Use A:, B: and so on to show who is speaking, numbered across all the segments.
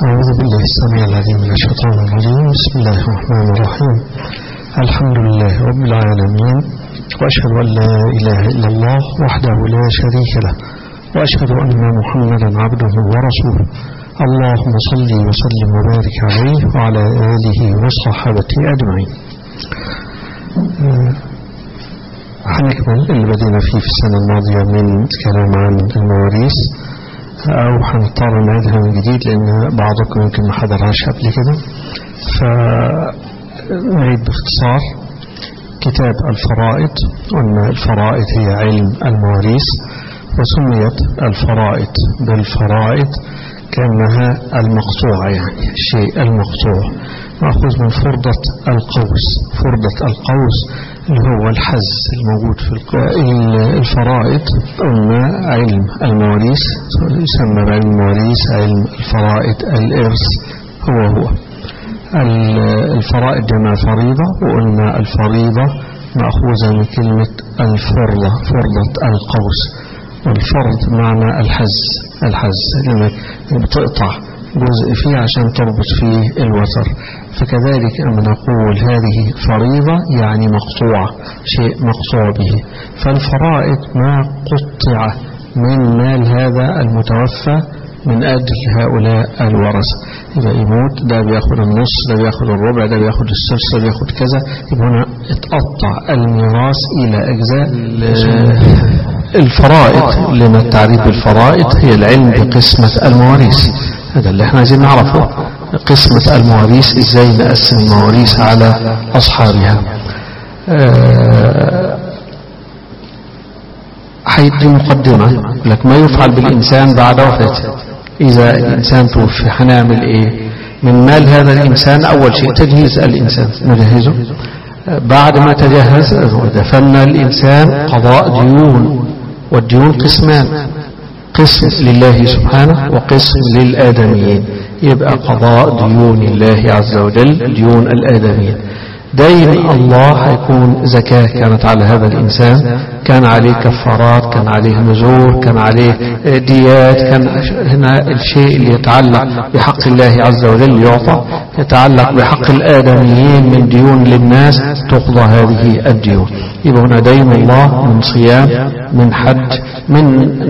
A: أعوذ بالله السميع العليم من الشيطان الرجيم. بسم الله الرحمن الرحيم. الحمد لله رب العالمين، وأشهد أن لا إله إلا الله وحده لا شريك له، وأشهد أن محمدا عبده ورسوله. اللهم صل وسلم وبارك عليه وعلى آله وصحبه أجمعين. هنكمل اللي بدينا فيه في السنة الماضية من كلام عن المواريث، أو هنضطر نعيدها من جديد لأن بعضكم يمكن ما حضرهاش قبل كده، فنعيد باختصار. كتاب الفرائض، قلنا الفرائض هي علم المواريث، وسميت الفرائض بالفرائض كأنها المقطوعة، يعني الشيء المقطوع مأخوذ من فرضة القوس. فرضة القوس اللي هو الحز الموجود في الفرائض. قلنا علم المواريث يسمى بعلم المواريث علم الفرائض، الإرث هو الفرائض جمع فريضة، وقلنا الفريضة مأخوذة من كلمة الفرضة، فرضة القوس. والفرض معنى الحز لأنك بتقطع جزء فيه عشان تربط فيه الوتر. فكذلك أما نقول هذه فريضة يعني مقطوعة، شيء مقطوع به. فالفرائض ما قطع من مال هذا المتوفى من أجل هؤلاء الورثة. يبقى يموت ده بياخد النص، ده بياخد الربع، ده بياخد السدس، ده بياخد كذا. يبقى هنا اتقطع الميراث إلى أجزاء. الفرائض لما التعريف بالفرائض هي العلم بقسمة المواريث. هذا اللي احنا عايزين نعرفه، قسمة المواريث، ازاي نقسم المواريث على أصحابها. هيدي مقدمة لك ما يفعل بالإنسان بعد وفاته. إذا الإنسان توفي هنعمل إيه من مال هذا الإنسان؟ أول شيء تجهيز الإنسان، نجهزه. بعد ما تجهز ودفن الإنسان قضاء ديون، والديون قسمان، قسم لله سبحانه وقسم للآدميين. يبقى قضاء ديون الله عز وجل، ديون الآدميين. دين الله هيكون زكاة كانت على هذا الإنسان، كان عليه كفارات، كان عليه نذور، كان عليه ديات. كان هنا الشيء اللي يتعلق بحق الله عز وجل يعطى، يتعلق بحق الآدميين من ديون للناس تقضى هذه الديون. يبقى هنا دين الله من صيام، من حج، من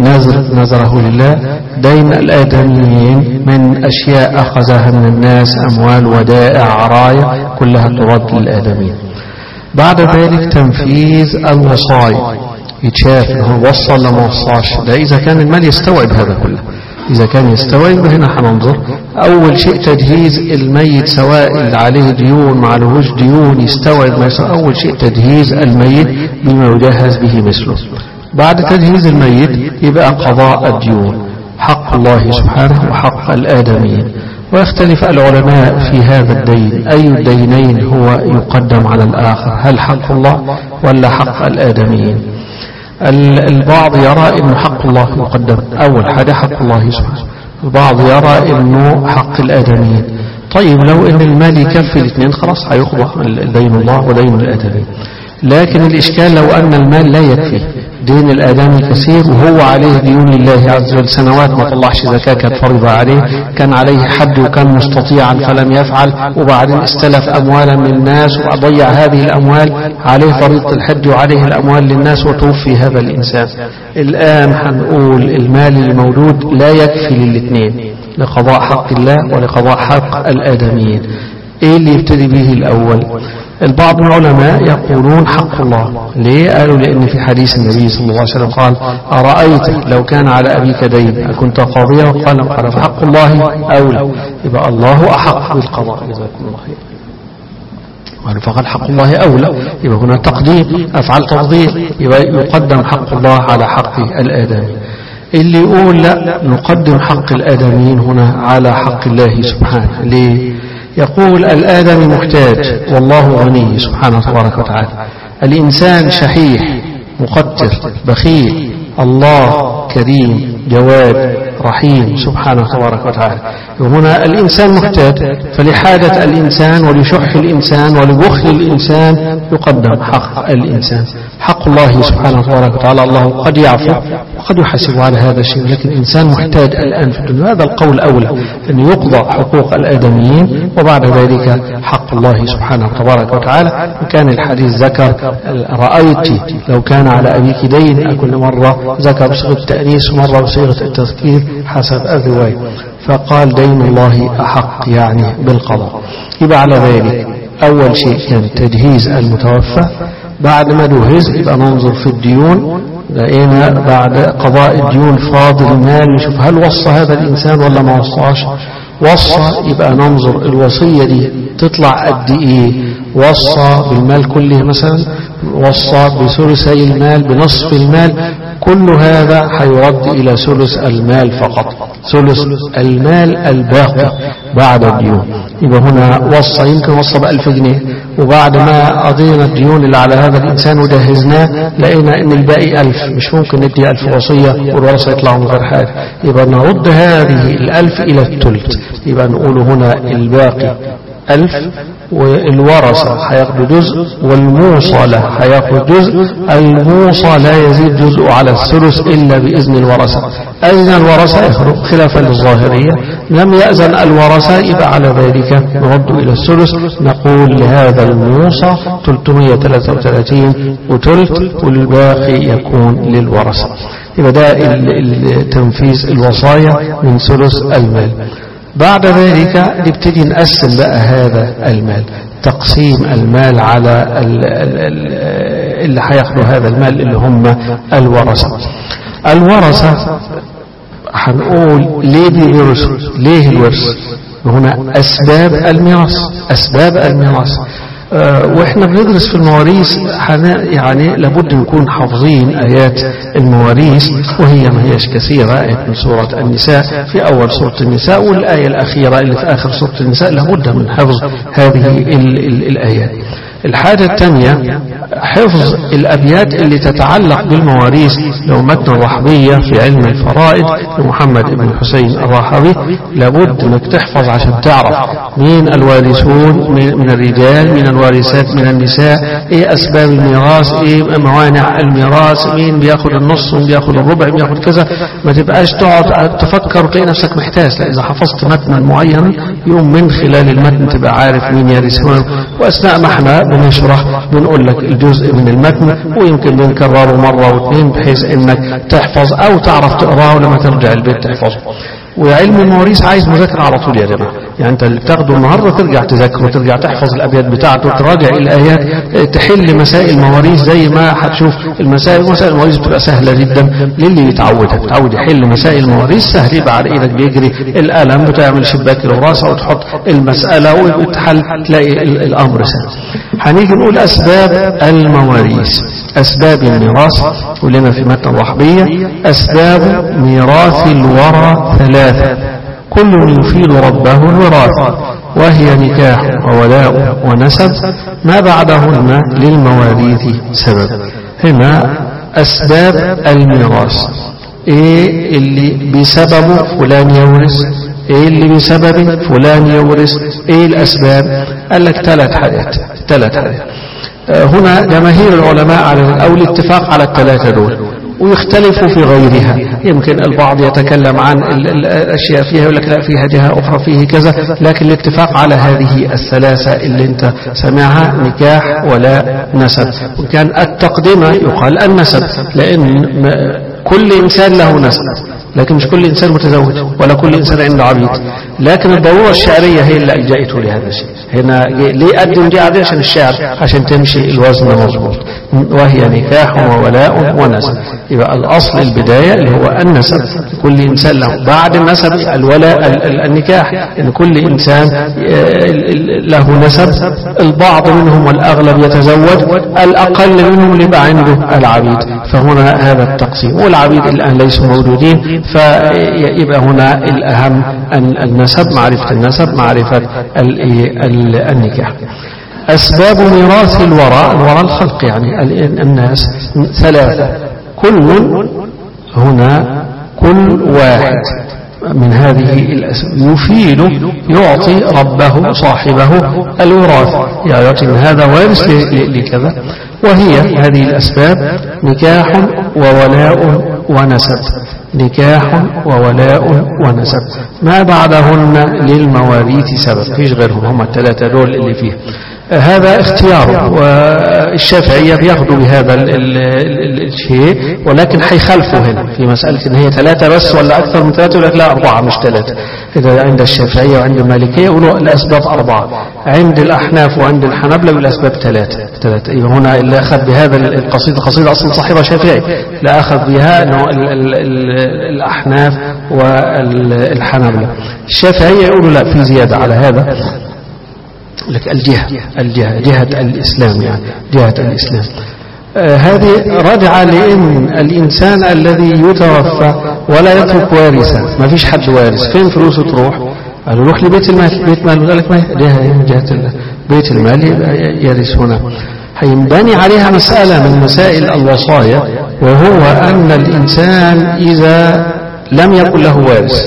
A: نذره لله. دين الآدميين من أشياء أخذها من الناس، أموال، ودائع، عرايا، كلها ترد للآدميين. بعد ذلك تنفيذ الوصايا، يتشاف هو وصل ولا ما وصاش. ده إذا كان المال يستوعب هذا كله. إذا كان يستوعب هنا هننظر. أول شيء تجهيز الميت، سواء اللي عليه ديون ما عليهوش ديون، يستوعب ما يستوعب. أول شيء تجهيز الميت بما يجهز به مثله. بعد تجهيز الميت يبقى قضاء الديون، حق الله سبحانه وحق الآدميين. ويختلف العلماء في هذا الدين، أي الدينين هو يقدم على الآخر، هل حق الله ولا حق الآدميين؟ البعض يرى أن حق الله يقدم أول حاجة، حق الله سبحانه. البعض يرى أنه حق الآدميين. طيب لو أن المال يكفي الاثنين خلاص هيقضى دين الله ودين الآدميين. لكن الإشكال لو أن المال لا يكفي، دين الآدمي كثير وهو عليه ديون لله عز وجل، سنوات ما طلعش زكاة كانت فرضة عليه، كان عليه حج وكان مستطيعا فلم يفعل، وبعدين استلف أموالا من الناس وضيع هذه الأموال، عليه فريضة الحج وعليه الأموال للناس وتوفي هذا الإنسان. الآن هنقول المال الموجود لا يكفي للاثنين، لقضاء حق الله ولقضاء حق الآدميين. إيه اللي يبتدي به الأول؟ البعض من العلماء يقولون حق الله. ليه؟ قالوا لأن في حديث النبي صلى الله عليه وسلم قال: أرأيت لو كان على أبيك دين أكنت قاضيا؟ قال فحق الله أولى. يبقى الله أحق بالقضاء. جزاكم الله خير. فقال حق الله أولى، يبقى هنا تقديم، أفعل تفضيل، يبقى يقدم حق الله على حق الآدمي. اللي يقول لا، نقدم حق الآدميين هنا على حق الله سبحانه. ليه؟ يقول الآدمي محتاج والله غني سبحانه تبارك وتعالى. الإنسان شحيح مقتر بخيل، الله كريم جواد رحيم سبحانه تبارك وتعالى. وهنا الإنسان محتاج، فلحاجة الإنسان ولشح الإنسان ولبخل الإنسان يقدم حق الإنسان. حق الله سبحانه تبارك وتعالى الله قد يعفو وقد يحاسب على هذا الشيء، لكن الإنسان محتاج الآن في الدنيا. هذا القول أولى أن يقضى حقوق الآدميين وبعد ذلك حق الله سبحانه تبارك وتعالى. وكان الحديث ذكر رأيت لو كان على أبيك دين، كل مرة ذكر بصيغة التأنيث ومرة بصيغة التذكير حسب الرواية، فقال دين الله أحق يعني بالقضاء. يبقى على ذلك أول شيء كان تجهيز المتوفى. بعد ما جهز يبقى ننظر في الديون، لقينا بعد قضاء الديون فاضل المال، نشوف هل وصى هذا الإنسان ولا ما وصاش. وصى يبقى ننظر الوصية دي تطلع قد إيه، وصى بالمال كله مثلا، وصى بثلثي المال، بنصف المال، كل هذا هيرد إلى ثلث المال فقط، ثلث المال الباقي بعد الديون. يبقى هنا وصى، يمكن وصى ب1000 جنيه، وبعد ما قضينا الديون اللي على هذا الإنسان وجهزناه لقينا إن الباقي 1000، مش ممكن ندي 1000 وصية والورثة يطلعوا من غير حاجة. يبقى نرد هذه 1000 إلى الثلث. يبقى نقول هنا الباقي 1000 والورثة هياخدوا جزء والموصى له هياخد جزء. الموصى لا يزيد جزء على الثلث إلا بإذن الورثة. أذن الورثة يخرج خلافا للظاهرية، لم يأذن الورثة يبقى على ذلك نرد إلى الثلث. نقول لهذا الموصى 333 وثلث والباقي يكون للورثة. يبقى ده تنفيذ الوصايا من ثلث المال. بعد ذلك نبتدي نقسم بقى هذا المال، تقسيم المال على اللي هياخدوا هذا المال اللي هم الورثة. الورثة هنقول ليه بيورثوا، ليه الورث؟ هنا أسباب الميراث، أسباب الميراث. واحنا بندرس في المواريث يعني لابد نكون حافظين آيات المواريث، وهي ما هيش كثيرة. آية من سورة النساء في أول سورة النساء، والآية الأخيرة اللي في آخر سورة النساء، لابد من حفظ هذه الآيات. الحاجة الثانية حفظ الأبيات اللي تتعلق بالمواريث. لو متن الرحبية في علم الفرائض لمحمد بن الحسين الرحبي لابد انك تحفظ عشان تعرف مين الوارثون من الرجال، من الوارثات من النساء، ايه اسباب الميراث، ايه موانع الميراث، مين بياخد النص ومين بياخد الربع مين بياخد كذا. ما تبقاش تقعد تفكر وتلاقي نفسك محتاج. لا، اذا حفظت متنا معين يوم من خلال المتن تبقى عارف مين يرثون. واثناء ما احنا بنشرح بنقول لك الجزء من المتن، ويمكن بنكرره مرة واثنين بحيث انك تحفظ او تعرف تقراه لما ترجع البيت تحفظه. وعلم المواريث عايز مذاكرة على طول يا جماعة. يعني انت اللي بتاخده النهاردة ترجع تذاكره وترجع تحفظ الابيات بتاعته وتراجع الايات، تحل مسائل المواريث زي ما هتشوف مسائل المواريث بتبقى سهلة جدا للي يتعودها. بتعود يحل مسائل المواريث سهل، يبقى على ايدك بيجري القلم، بتعمل شباك الوراثة وتحط المسألة وتحل تلاقي الامر سهل. هنيجي نقول اسباب المواريث. اسباب الميراث ولنا في متن الرحبية أسباب ميراث الورى 3 كل يفيد ربه الوراثة، وهي نكاح وولاء ونسب، ما بعدهن للمواريث سبب. هنا أسباب الميراث، ايه اللي بسببه فلان يورث، ايه اللي بسبب فلان يورث، ايه الأسباب؟ قال لك 3 حاجات. هنا جماهير العلماء على أو الاتفاق على ال3 دول، ويختلفوا في غيرها. يمكن البعض يتكلم عن الأشياء فيها يقول لك لا فيها جهة أخرى فيه كذا، لكن الاتفاق على هذه ال3 اللي انت سمعها نكاح ولا نسب. وكان التقدمة يقال النسب، لأن كل إنسان له نسب، لكن مش كل إنسان متزوج ولا كل إنسان عنده عبيد. لكن الضرورة الشعرية هي اللي ألجأته لهذا الشيء. هنا ليه قدم دي عادية؟ عشان الشعر، عشان تمشي الوزن مظبوط. وهي نكاح وولاء ونسب. يبقى الأصل البداية اللي هو النسب، كل إنسان له. بعد النسب الولاء النكاح، إن كل إنسان له نسب. البعض منهم والأغلب يتزوج، الأقل منهم اللي يبقى عنده العبيد. فهنا هذا التقسيم، والعبيد الآن ليسوا موجودين، فيبقى هنا الأهم النسب، معرفة النسب، معرفة النكاح. أسباب ميراث الوراء الخلق، يعني الناس 3 كل هنا كل واحد من هذه الأسباب يفيد يعطي ربه صاحبه الوراثة، يعطي من هذا وارث لكذا. وهي هذه الأسباب نكاح وولاء ونسب، نكاح وولاء ونسب، ما بعدهن للمواريث سبب، فيش غيرهم، هم الثلاثة دول اللي فيه. هذا اختياره، والشافعية بياخدوا بهذا الشيء، ولكن حيخلفوا هنا في مسألة ان هي ثلاثة بس ولا أكثر من ثلاثة، يقول لك لا 4 مش 3. إذا عند الشافعية وعند المالكية يقولوا الأسباب 4، عند الأحناف وعند الحنابلة يقول الأسباب 3. إذا هنا اللي أخذ بهذا القصيدة أصلا صاحبها شافعي، لا أخذ بها إنه الأحناف والحنابلة. الشافعية يقولوا لا، في زيادة على هذا، لك جهة الإسلام، يعني جهة الإسلام. هذه راجعة لأن الإنسان الذي يتوفى ولا يترك وارثا، ما فيش حد وارث، فين فلوسه تروح؟ قالوا روح لبيت المال، بيت مال، وقال لك ما جهة بيت المال يرث هنا. هينبني عليها مسألة من مسائل الوصايا، وهو أن الإنسان إذا لم يكن له وارث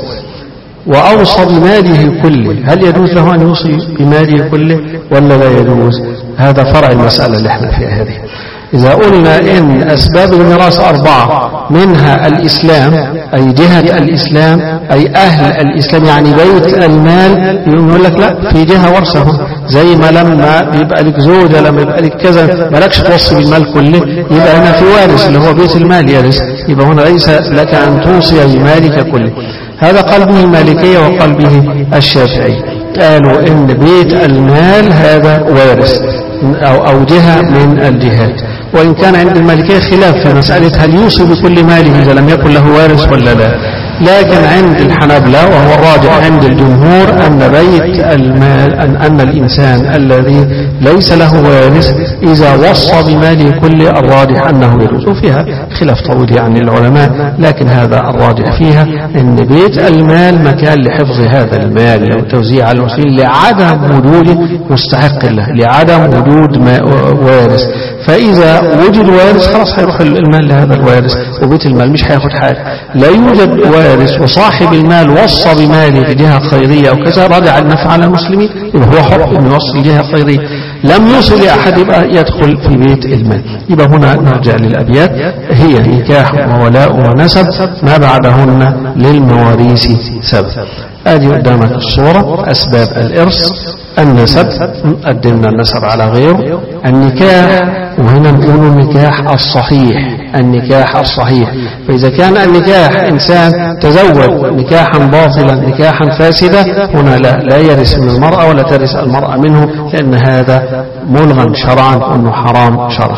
A: وأوصى بماله كله، هل يجوز له أن يوصي بماله كله ولا لا يجوز؟ هذا فرع المسألة اللي احنا فيها هذه. إذا قلنا إن أسباب الميراث 4، منها الإسلام أي جهة الإسلام أي أهل الإسلام، يعني بيت المال، يقول لك لا، في جهة ورثة، زي ما لما بيبقى لك زوجة، لما يبقى لك كذا مالكش توصي بالمال كله، يبقى هنا في وارث اللي هو بيت المال يرث، يبقى هنا ليس لك أن توصي بمالك كله. هذا قال به المالكية وقال به الشافعي، قالوا إن بيت المال هذا وارث أو جهة من الجهات. وإن كان عند المالكية خلاف في مسألة هل يوصي بكل ماله إذا لم يكن له وارث ولا لا، لكن عند الحنابلة وهو الراجح عند الجمهور أن بيت المال أن الإنسان الذي ليس له وارث إذا وصى بماله كله الراجح أنه يجوز. وفيها خلاف طويل يعني العلماء، لكن هذا الراجح فيها أن بيت المال مكان لحفظ هذا المال وتوزيع على المسلمين لعدم وجود مستحق له، لعدم وجود وارث. فإذا وجد وارث خلاص هيروح المال لهذا الوارث، وبيت المال مش هياخد حاجة. لا يوجد وارث وصاحب المال وصى بماله في جهة خيرية أو كذا، رجع النفع على المسلمين، يبقى هو حر إنه يوصل جهة خيرية. لم يوصل لأحد يبقى يدخل في بيت المال. يبقى هنا نرجع للأبيات، هي نكاح وولاء ونسب، ما بعدهن للمواريث سبب. ادي قدامك الصورة، أسباب الإرث، النسب، قدمنا النسب على غيره، النكاح، وهنا نقول النكاح الصحيح، النكاح الصحيح. فإذا كان النكاح إنسان تزوج نكاحا باطلا نكاحا فاسدا، هنا لا يرث من المرأة ولا ترث المرأة منه، لأن هذا ملغى شرعا وأنه حرام شرعا.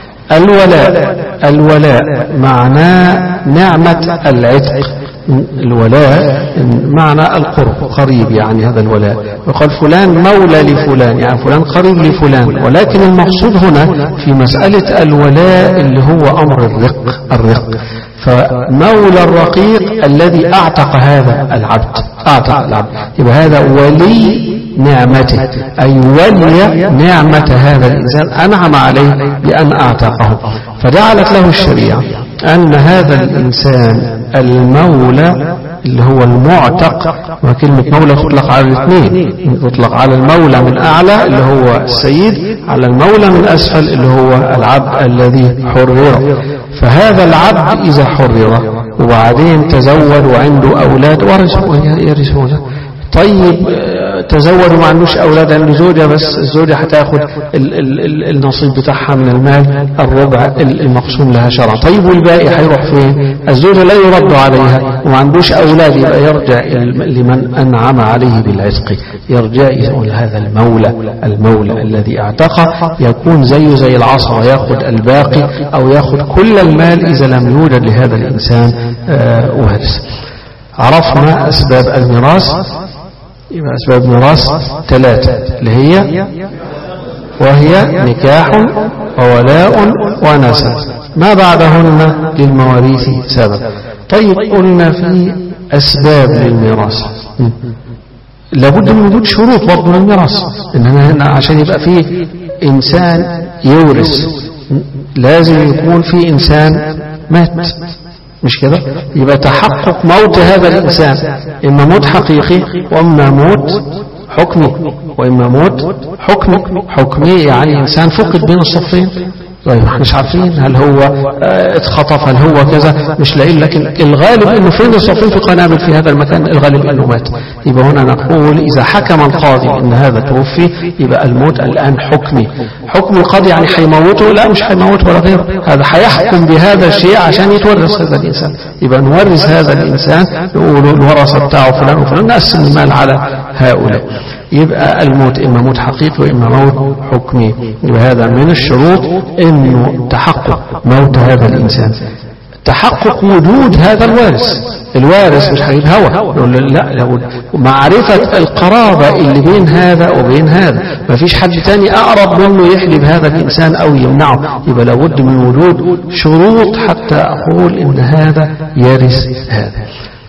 A: الولاء معناه نعمة العتق، الولاء معنى القرب، قريب يعني هذا الولاء، وقال فلان مولى لفلان، يعني فلان قريب لفلان. ولكن المقصود هنا في مسألة الولاء اللي هو أمر الرق، فمولى الرقيق الذي أعتق هذا العبد، أعتق العبد، يبقى هذا ولي نعمته، أي ولي نعمة هذا الإنسان، أنعم عليه بأن أعتقه. فجعلت له الشريعة أن هذا الإنسان المولى اللي هو المعتق، وكلمة مولى تطلق على الاثنين، تطلق على المولى من أعلى اللي هو السيد، على المولى من أسفل اللي هو العبد الذي حرر. فهذا العبد إذا حرر وبعدين تزوج وعنده أولاد يرثونه، طيب تزوج وما عندوش أولاد، عنده زوجة بس، الزوجة هتاخد النصيب بتاعها من المال الربع المقسوم لها شرعا. طيب والباقي هيروح فين؟ الزوجة لا يرد عليها وما عندوش أولاد، يبقى يرجع لمن أنعم عليه بالعتق، يرجع يقول هذا المولى الذي اعتقى، يكون زي العصا، ياخد الباقي أو ياخد كل المال إذا لم يوجد لهذا الإنسان وارث. عرفنا أسباب الميراث، يبقى أسباب الميراث 3 اللي وهي نكاح وولاء ونسب، ما بعدهن للمواريث سبب. طيب قلنا في أسباب للميراث لابد من وجود شروط برضه للميراث، إننا هنا عشان يبقى فيه إنسان يورث لازم يكون فيه إنسان مات، مش كده؟ يبقى تحقق موت هذا الإنسان إما موت حقيقي وإما موت حكمي، وإما موت حكمي يعني إنسان فقد بين الصفين. طيب احنا مش عارفين هل هو اتخطف، هل هو كذا، مش لاقيين، لكن الغالب انه فين الصفين في قنابل في هذا المكان، الغالب انه مات. يبقى هنا نقول اذا حكم القاضي ان هذا توفي يبقى الموت الان حكمي. حكم القاضي يعني هيموته؟ لا، مش هيموته ولا غيره، هذا هيحكم بهذا الشيء عشان يتورث هذا الانسان. يبقى نورث هذا الانسان، نقول الورثه بتاعه فلان وفلان، نقسم المال على هؤلاء. يبقى الموت إما موت حقيقي وإما موت حكمي. يبقى هذا من الشروط إنه تحقق موت هذا الإنسان، تحقق وجود هذا الوارث مش هيجيب هوى، يقول لا، معرفة القرابة اللي بين هذا وبين هذا، ما فيش حد تاني أقرب منه يحلب هذا الإنسان أو يمنعه. يبقى لابد من وجود شروط حتى أقول إن هذا يرث هذا.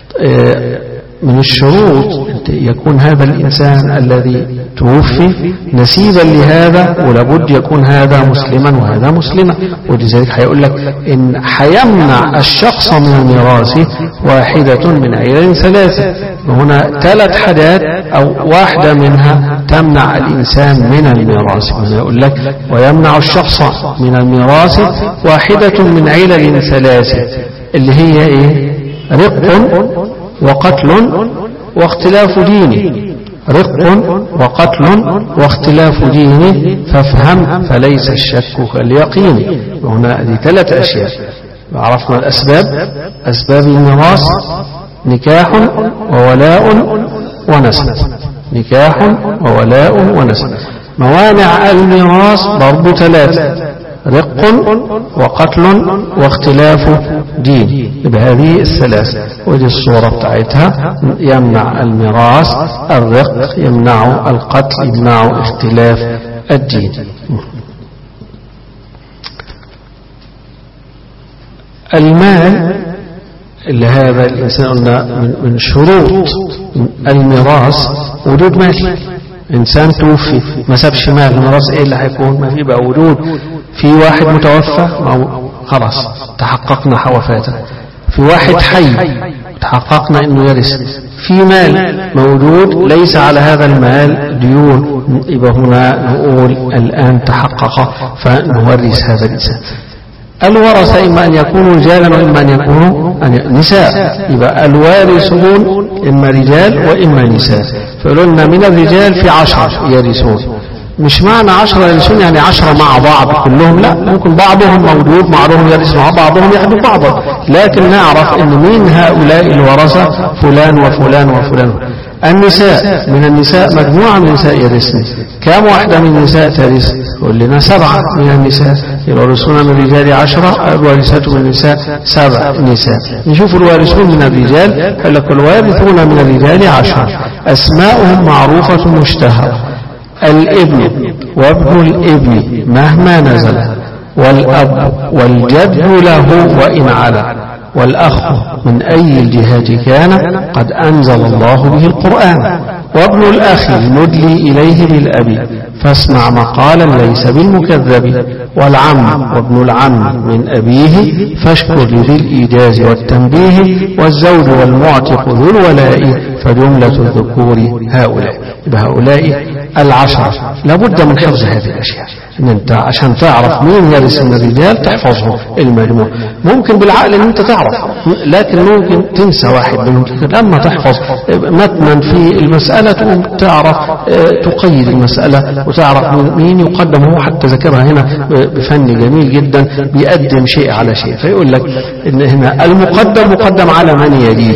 A: من الشروط يكون هذا الإنسان الذي توفي نسيبا لهذا، ولابد يكون هذا مسلما وهذا مسلما. ولذلك هيقول لك إن هيمنع الشخص من الميراث واحدة من علل ثلاثة. هنا 3 حاجات أو واحدة منها تمنع الإنسان من الميراث. يقول لك ويمنع الشخص من الميراث واحدة من علل ثلاثة، اللي هي إيه؟ رق وقتل واختلاف ديني. رق وقتل واختلاف ديني، فافهم فليس الشك كاليقين. هنا دي 3 أشياء. عرفنا الأسباب، أسباب الميراث: نكاح وولاء ونسب. نكاح وولاء ونسب. موانع الميراث برضو 3: رق وقتل واختلاف دين. بهذه الثلاث، ودي الصورة بتاعتها. يمنع الميراث الرق، يمنع القتل، يمنع اختلاف الدين. المال اللي هذا الإنسان قلنا من شروط الميراث وجود مال. إنسان توفي ما سابش مال، الميراث إيه اللي هيكون؟ ما في بقى وجود. في واحد متوفى خلاص تحققنا وفاته. في واحد حي تحققنا إنه يرث. في مال موجود ليس على هذا المال ديون، يبقى هنا نقول الآن تحقق فنورث هذا الإنسان. الورثة إما أن يكونوا رجالا وإما أن يكونوا نساء. يبقى الوارثون إما رجال وإما نساء. فقلنا من الرجال في 10 يرثون. مش معنى 10 يرثون يعني 10 مع بعض كلهم، لا، ممكن بعضهم موجود معهم يرث مع بعضهم يحدث بعضا، لكن نعرف ان من هؤلاء الورثة فلان وفلان وفلان. النساء، من النساء مجموعة من النساء يرثن. كم واحدة من النساء ترث؟ قل لنا 7 من النساء. الوارثون من الرجال 10، الوارثات من النساء 7 نساء. نشوف الوارثون من الرجال. قال لك الوارثون من الرجال 10، أسماؤهم معروفة مشتهرة: الابن وابن الابن مهما نزل، والأب والجد له وإن علا، والأخ من أي الجهات كان قد أنزل الله به القرآن، وابن الأخ المدلي إليه بالأب فاسمع مقالا ليس بالمكذب، والعم وابن العم من أبيه فاشكر لذي الإيجاز والتنبيه، والزوج والمعتق ذو الولاء فجملة الذكور هؤلاء. بهؤلاء 10 لابد من حفظ هذه الأشياء. إن أنت عشان تعرف مين يرث من الرجال تحفظه المجموع. ممكن بالعقل إن أنت تعرف، لكن ممكن تنسى واحد منهم. لما تحفظ متنا في المسألة تعرف تقيد المسألة وتعرف مين يقدم. هو حتى ذكرها هنا بفن جميل جدا، بيقدم شيء على شيء. فيقول لك إن هنا المقدم مقدم على من يليه.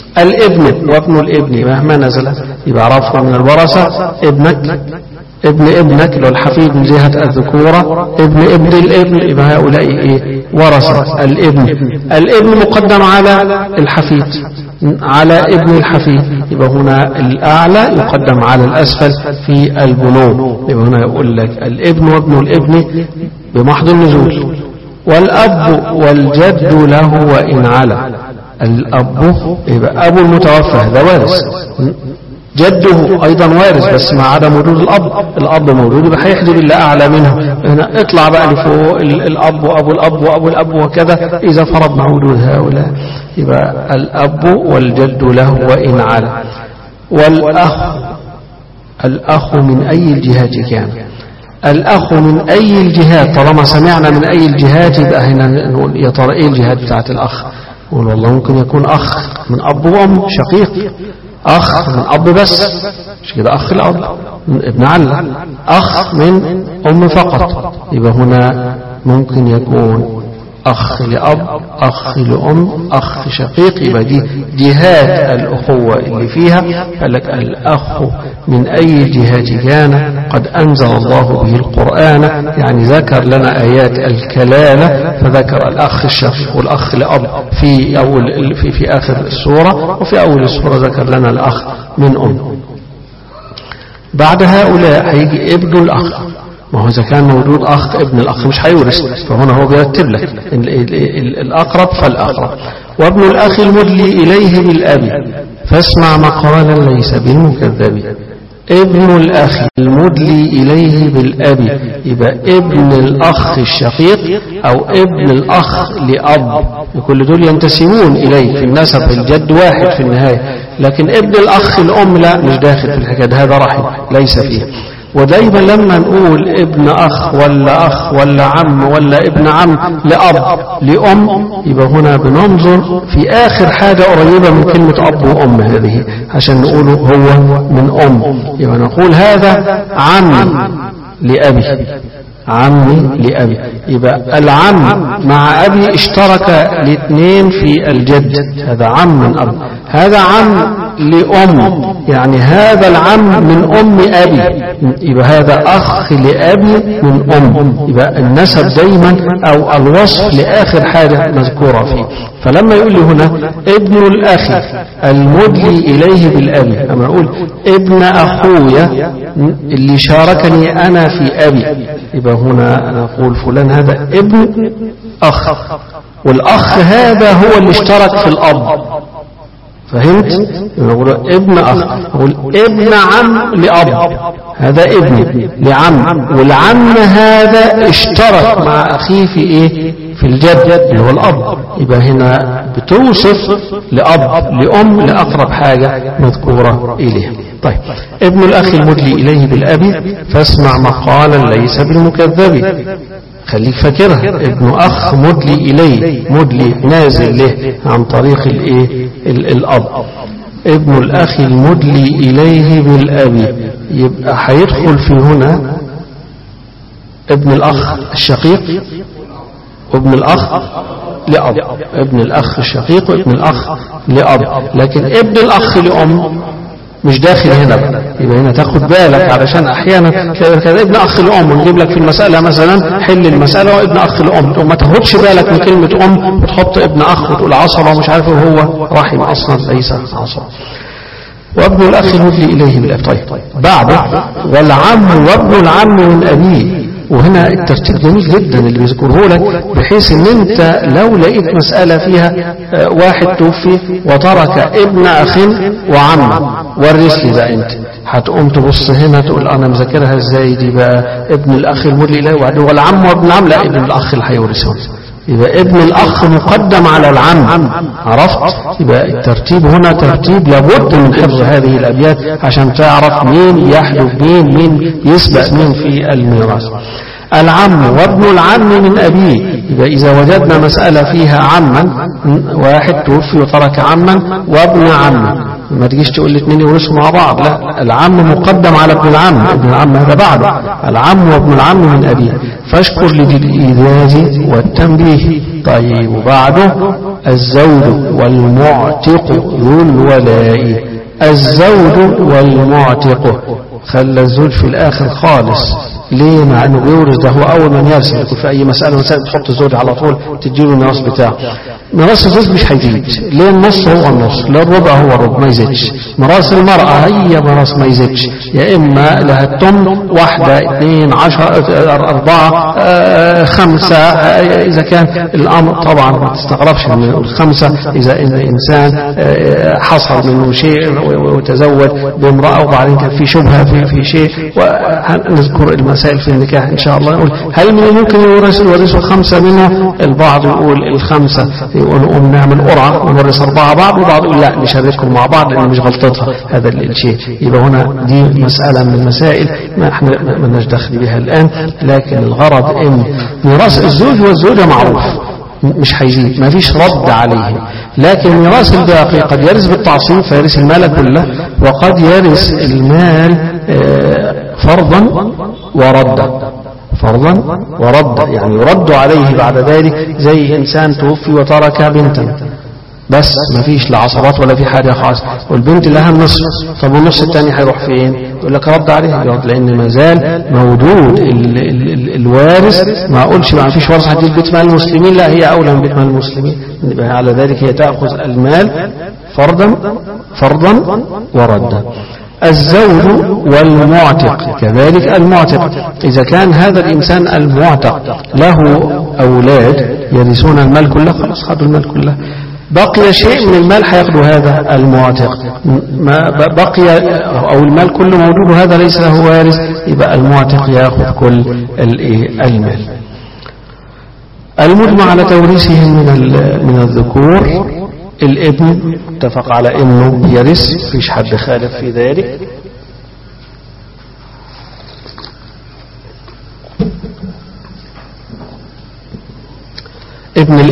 A: الابن وابن الابن مهما نزل. يبقى عرفنا من الورثة ابنك، ابن ابنك لو الحفيد من جهة الذكورة، ابن ابن الابن، يبقى هؤلاء ايه؟ ورثة. الابن مقدم على الحفيد، على ابن الحفيد. يبقى هنا الأعلى يقدم على الأسفل في البنوة. يبقى هنا يقول لك الابن وابن الابن بمحض النزول. والأب والجد له وإن علا. الأب يبقى أبو المتوفى هذا وارث، جده أيضا وارث بس مع عدم وجود الأب موجود، يبقى هيحجب اللي أعلى منه. هنا اطلع بقى لفوق الأب وأبو الأب وأبو الأب وكذا. إذا فرضنا وجود هؤلاء يبقى الأب والجد له وإن على. الأخ من أي الجهات كان. الأخ من أي الجهات، طالما سمعنا من أي الجهات يبقى هنا نقول يا ترى إيه الجهات بتاعت الأخ؟ نقول والله ممكن يكون أخ من أب وأم شقيق، أخ من أب بس مش كده أخ الأب من ابن علة، أخ من أم فقط، يبقى هنا ممكن يكون أخ لأب، أخ لأم، أخ شقيق. يبقى دي جهات الأخوة اللي فيها. قال لك الأخ من أي جهات كان قد أنزل الله به القرآن، يعني ذكر لنا آيات الكلالة، فذكر الأخ الشقيق والأخ لأب في آخر السورة، وفي أول السورة ذكر لنا الأخ من أم. بعد هؤلاء هيجي ابن الأخ. ما هو إذا كان موجود أخ ابن الأخ مش هيورث، فهنا هو بيرتب لك الأقرب فالأقرب. وابن الأخ المدلي إليه بالأب فاسمع مقالا ليس بالمكذب. ابن الأخ المدلي إليه بالأب يبقى ابن الأخ الشقيق أو ابن الأخ لأب، كل دول ينتسبون إليه في النسب، الجد واحد في النهاية. لكن ابن الأخ الأم لا، مش داخل في الحكاية، هذا رحم ليس فيه. ودايما لما نقول ابن أخ ولا عم ولا ابن عم لأب لأم، يبقى هنا بننظر في آخر حاجة قريبة من كلمة أب وأم هذه عشان نقوله هو من أم. يبقى نقول هذا عم لأبي، عمي لأبي. يبقى العم مع أبي اشترك الاثنين في الجد، هذا عم من أب. هذا عم لأم، يعني هذا العم من أم أبي، يبقى هذا أخ لأبي من أم. يبقى النسب دايما أو الوصف لآخر حاجة مذكورة فيه. فلما يقول لي هنا ابن الأخ المدلي إليه بالأبي، أما أقول ابن أخويا اللي شاركني أنا في أبي، يبقى هنا أنا أقول فلان هذا ابن أخ، والأخ هذا هو اللي اشترك في الأب. فهمت؟ نقول ابن أخ، نقول ابن عم لأب، هذا ابن لعم، والعم هذا اشترك مع أخيه في إيه؟ في الجد اللي هو الأب. يبقى هنا بتوصف لأب لأم لأقرب حاجة مذكورة إليه. طيب ابن الأخ المدلي إليه بالأب فاسمع مقالا ليس بالمكذب. خليك فاكرها، ابن أخ مدلي إليه، مدلي نازل له عن طريق الأب. ابن الأخ المدلي إليه بالأب، يبقى هيدخل في هنا ابن الأخ الشقيق وابن الأخ لأب، ابن الأخ الشقيق وابن الأخ لأب. لكن ابن الأخ لأم مش داخل هنا بقى. يبقى هنا تاخد بالك، علشان احيانا كده ابن اخ لام ونجيب لك في المساله مثلا حل المساله وابن اخ لام، وما تاخدش بالك من كلمه ام وتحط ابن اخ وتقول عصبه ومش عارف هو رحم اصلا ليس عصبه. وابن الاخ المدلي اليه بالاب. طيب بعده والعم وابن العم من ابيه. وهنا الترتيب جميل جدا اللي بيذكره لك، بحيث ان انت لو لقيت مسألة فيها واحد توفي وترك ابن اخ وعم، ورث لي ده انت هتقوم تبص هنا تقول انا مذاكرها ازاي دي بقى، ابن الاخ المدلي اليه وبعدين والعم وابن العم، لا ابن الاخ اللي هيورثه. يبقى ابن الأخ مقدم على العم، عرفت؟ يبقى الترتيب هنا ترتيب لابد من حفظ هذه الأبيات عشان تعرف مين يحدث مين يسبق مين في الميراث. العم وابن العم من أبيه. يبقى إذا وجدنا مسألة فيها عما، واحد توفي وترك عما وابن عم، ما تجيش تقول الاثنين يورثوا مع بعض، لا، العم مقدم على ابن العم، ابن العم هذا بعده. العم وابن العم من أبيه، فاشكر لذي الإيجاز والتنبيه. طيب وبعده الزوج والمعتق ذو الولاء. الزوج والمعتق، خلى الزوج في الآخر خالص، ليه؟ مع انه بيورث، ده هو اول من يرث. يكون في اي مساله تحط الزوج على طول تديله الميراث بتاعه. ميراث الزوج مش هيزيد. ليه؟ النص هو النص، لا الربع هو الربع، ما يزيدش. ميراث المرأة هي ميراث ما يزيدش، يا اما لها التمن، 1 2 10 4 5 اذا كان الامر طبعا ما تستغربش من ال5 اذا ان الانسان حصل منه شيء وتزوج بامرأة وبعدين كان في شبهة في شيء. ونذكر المسائل في النكاح ان شاء الله. نقول هل من الممكن يورثوا 5 منه؟ البعض يقول ال5 نقوم نعمل قرعة ونورث 4 بعض، وبعض يقول لا نشاركهم مع بعض لأن مش غلطتها هذا الشيء. يبقى هنا دي مسألة من المسائل ما احنا ما لناش دخل بها الآن، لكن الغرض ان ميراث الزوج والزوجة معروف مش هيزيد، ما فيش رد عليه. لكن ميراث الباقي قد يرث بالتعصيب فيرث المال كله، وقد يرث المال فرضا وردا. فرضا ورد، يعني يرد عليه بعد ذلك، زي إنسان توفي وترك بنتا بس ما فيش لا عصبات ولا في حاجة خاصة، والبنت لها النصف. طب والنصف الثاني هيروح فين؟ يقول لك رد عليه، يرد، لأن ما زال موجود الوارث. ما أقولش ما فيش ورث هتجيب بيت مال المسلمين، لا هي أولى من بيت مال المسلمين. على ذلك هي تأخذ المال فرضا وردا. الزوج والمعتق كذلك. المعتق إذا كان هذا الإنسان المعتق له أولاد يرثون المال كله، خلاص خذوا المال كله. بقي شيء من المال هياخدوا هذا المعتق، ما بقي أو المال كله موجود وهذا ليس له وارث، يبقى المعتق يأخذ كل المال. المجمع على توريثه من الذكور الابن اتفق على انه يرث، فيش حد خالف في ذلك. ابن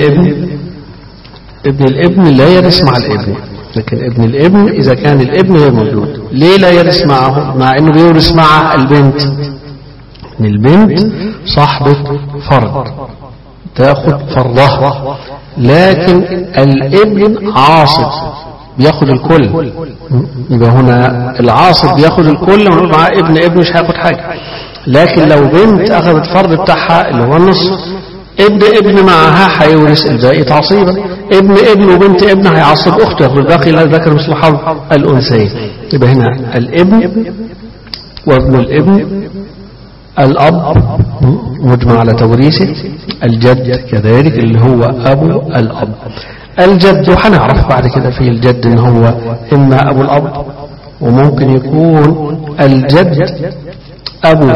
A: الابن لا يرث مع الابن، لكن ابن الابن اذا كان الابن غير موجود ليه لا يرث معه؟ مع انه بيورث مع البنت. ابن البنت صاحبة فرض تاخذ فرضها، لكن الابن عاصب بياخد الكل. يبقى هنا العاصب بياخد الكل، ونقول مع ابن مش هياخد حاجة. لكن لو بنت اخذت فرض بتاعها اللي هو النصف، ابن معها هيورث الباقي تعصيبا. ابن وبنت ابن هيعصب اخته، والباقي لا ذكر مثل حظ الانثيين. يبقى هنا الابن وابن الابن. الأب مجمع على توريثه. الجد كذلك اللي هو أبو الأب. الجد وحنعرف بعد كده في الجد إن هو إما أبو الأب، وممكن يكون الجد أبو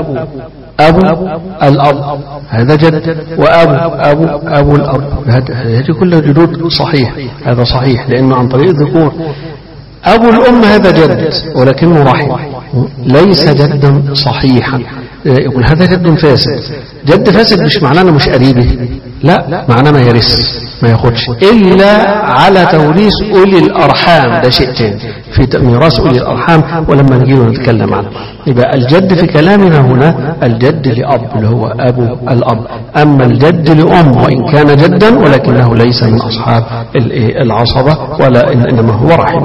A: الأب، هذا جد، وأبو الأب. هذه كلها جدود صحيح، هذا صحيح لأنه عن طريق الذكور. أبو الأم هذا جد ولكنه رحم، ليس جدا صحيحا. يقول هذا جد فاسد. جد فاسد مش معناه انه مش قريبه، لا معناه ما يرث، ما ياخدش الا على توريث اولي الارحام. ده شيء ثاني في ميراث اولي الارحام، ولما نجي نتكلم عنه. يبقى الجد في كلامنا هنا الجد لأب اللي هو أبو الأب. أما الجد لأم وإن كان جدا ولكنه ليس من أصحاب العصبة، ولا إنما هو رحم.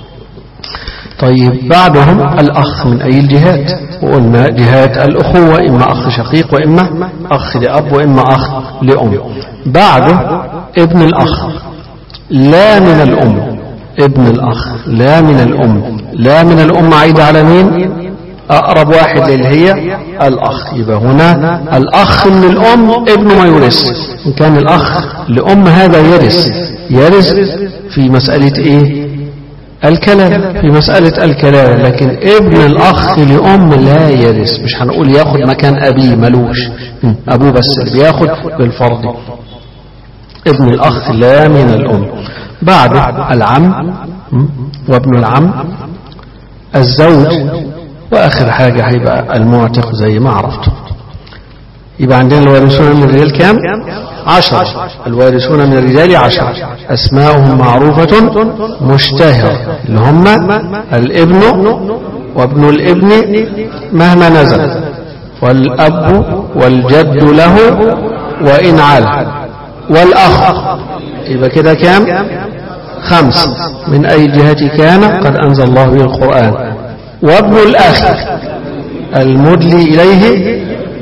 A: طيب بعدهم الأخ من أي الجهات؟ وقلنا جهات الأخوة، إما أخ شقيق وإما أخ لأب وإما أخ لأم. بعده ابن الأخ لا من الأم. ابن الأخ لا من الأم. لا من الأم عايد على مين؟ أقرب واحد اللي هي الأخ. يبقى هنا الأخ من الأم ابنه ما يورث. إن كان الأخ لأم هذا يرث في مسألة إيه؟ الكلام، في مسألة الكلام. لكن ابن الأخ لأم لا يرث، مش هنقول ياخد مكان أبيه، ملوش، أبوه بس اللي بياخد بالفرض. ابن الأخ لا من الأم. بعده العم وابن العم، الزوج، وآخر حاجة هيبقى المعتق زي ما عرفته. يبقى عندنا الوارثون من الرجال كام؟ 10. الوارثون من الرجال 10 أسماؤهم معروفة مشتهرة، اللي هم الابن وابن الابن مهما نزل، والأب والجد له وإن عال، والأخ. يبقى كده كام؟ 5. من أي جهة كان قد أنزل الله به القرآن. وابن الأخ المدلي إليه